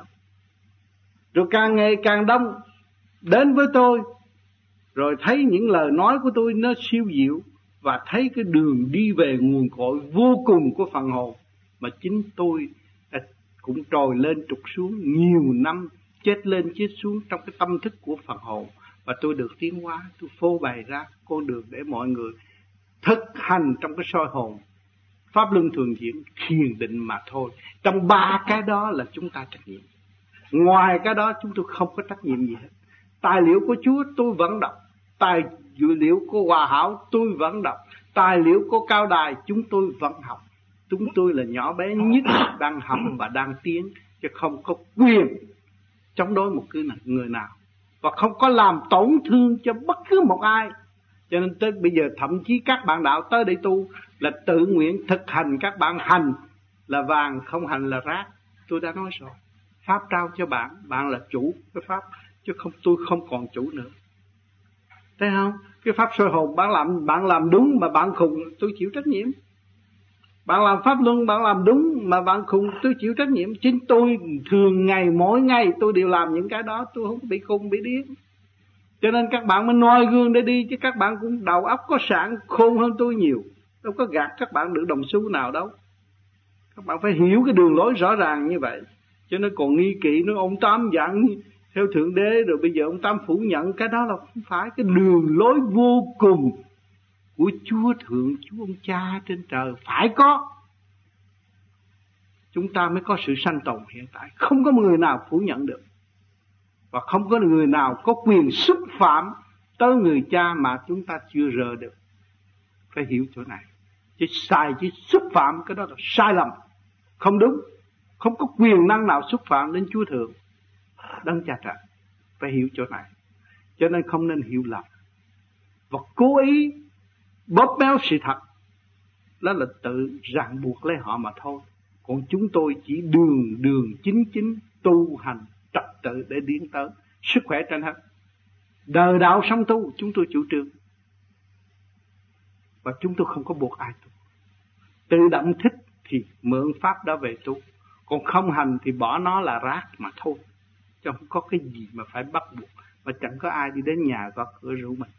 Rồi càng ngày càng đông đến với tôi, rồi thấy những lời nói của tôi nó siêu diệu, và thấy cái đường đi về nguồn cội vô cùng của phần hồn mà chính tôi cũng trồi lên trục xuống nhiều năm, chết lên chết xuống trong cái tâm thức của phần hồn, và tôi được tiến hóa. Tôi phô bày ra con đường để mọi người thực hành trong cái soi hồn, pháp luân thường chuyển, thiền định mà thôi. Trong ba cái đó là chúng ta trách nhiệm, ngoài cái đó chúng tôi không có trách nhiệm gì hết. Tài liệu của Chúa tôi vẫn đọc, tài liệu của Hòa Hảo tôi vẫn đọc, tài liệu của Cao Đài chúng tôi vẫn học. Chúng tôi là nhỏ bé nhất đang học và đang tiến, chứ không có quyền chống đối một người nào, và không có làm tổn thương cho bất cứ một ai. Cho nên tới bây giờ thậm chí các bạn đạo tới đây tu là tự nguyện thực hành, các bạn hành là vàng, không hành là rác. Tôi đã nói rồi, pháp trao cho bạn, bạn là chủ cái pháp, chứ không, tôi không còn chủ nữa. Thấy không? Cái pháp soi hồn bạn làm đúng mà bạn khùng, tôi chịu trách nhiệm. Bạn làm pháp luân bạn làm đúng mà bạn khùng, tôi chịu trách nhiệm. Chính tôi thường ngày mỗi ngày tôi đều làm những cái đó, tôi không bị khùng bị điên. Cho nên các bạn mới noi gương để đi, chứ các bạn cũng đầu óc có sẵn, khôn hơn tôi nhiều, đâu có gạt các bạn được đồng xu nào đâu. Các bạn phải hiểu cái đường lối rõ ràng như vậy. Cho nên còn nghi kỵ nói ông Tám dặn theo Thượng Đế, rồi bây giờ ông Tám phủ nhận, cái đó là không phải. Cái đường lối vô cùng của Chúa Thượng, Chúa ông Cha trên trời phải có, chúng ta mới có sự sanh tồn hiện tại. Không có người nào phủ nhận được, và không có người nào có quyền xúc phạm tới người cha mà chúng ta chưa rờ được. Phải hiểu chỗ này. Chứ sai, chứ xúc phạm cái đó là sai lầm, không đúng. Không có quyền năng nào xúc phạm đến Chúa Thượng, Đấng Cha Trời. Phải hiểu chỗ này. Cho nên không nên hiểu lầm và cố ý bóp méo sự thật. Đó là tự ràng buộc lấy họ mà thôi. Còn chúng tôi chỉ đường chính tu hành trật tự để tiến tới sức khỏe trên hết. Đời đạo sống tu chúng tôi chủ trương, và chúng tôi không có buộc ai tu. Tự động thích thì mượn pháp đó về tu, còn không hành thì bỏ nó là rác mà thôi. Chứ không có cái gì mà phải bắt buộc, và chẳng có ai đi đến nhà gõ cửa rủ mình.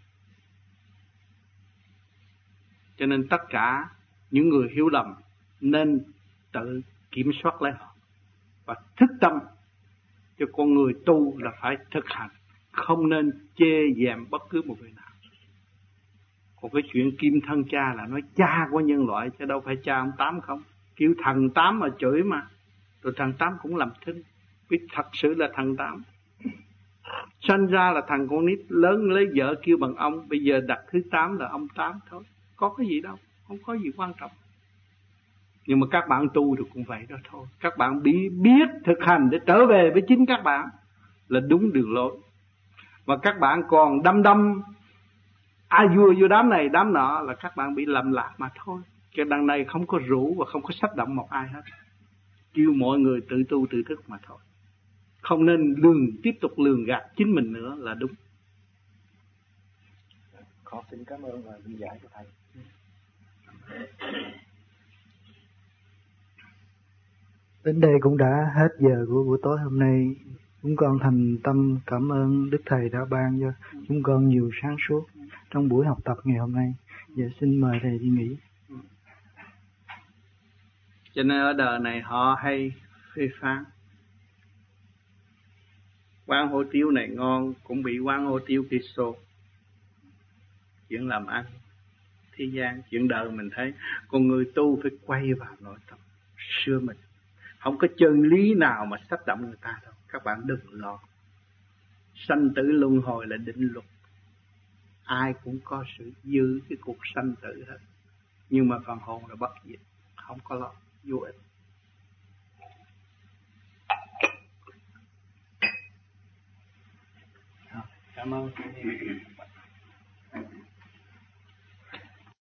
Cho nên tất cả những người hiểu lầm nên tự kiểm soát lấy họ và thức tâm. Cho con người tu là phải thực hành, không nên chê dèm bất cứ một người nào. Còn cái chuyện kim thân cha là nói cha của nhân loại, chứ đâu phải cha ông Tám không. Kêu thần Tám mà chửi mà. Rồi thằng Tám cũng làm thinh. Biết thật sự là thằng Tám. Sanh ra là thằng con nít, lớn lấy vợ kêu bằng ông. Bây giờ đặt thứ 8 là ông Tám thôi. Có cái gì đâu, không có gì quan trọng. Nhưng mà các bạn tu thì cũng vậy đó thôi. Các bạn biết thực hành để trở về với chính các bạn là đúng đường lối. Và các bạn còn đâm ai vua vô đám này đám nọ là các bạn bị lầm lạc mà thôi. Cái đằng này không có rủ và không có sách động một ai hết. Kêu mọi người tự tu tự thức mà thôi. Không nên tiếp tục lường gạt chính mình nữa là đúng. Con xin cảm ơn và lý giải của thầy. Đến đây cũng đã hết giờ của buổi tối hôm nay. Chúng con thành tâm cảm ơn Đức Thầy đã ban cho chúng con nhiều sáng suốt trong buổi học tập ngày hôm nay. Giờ xin mời Thầy đi nghỉ. Cho nên ở đời này họ hay phê phán. Quán hủ tiếu này ngon cũng bị quán hủ tiếu kia xô. Chuyện làm ăn thế gian, chuyện đời mình thấy. Còn người tu phải quay vào nội tâm sửa mình. Không có chân lý nào mà sách động người ta đâu. Các bạn đừng lo. Sanh tử luân hồi là định luật. Ai cũng có sự giữ cái cuộc sanh tử hết. Nhưng mà phần hồn là bất diệt. Không có lo, vô ích. Cảm ơn.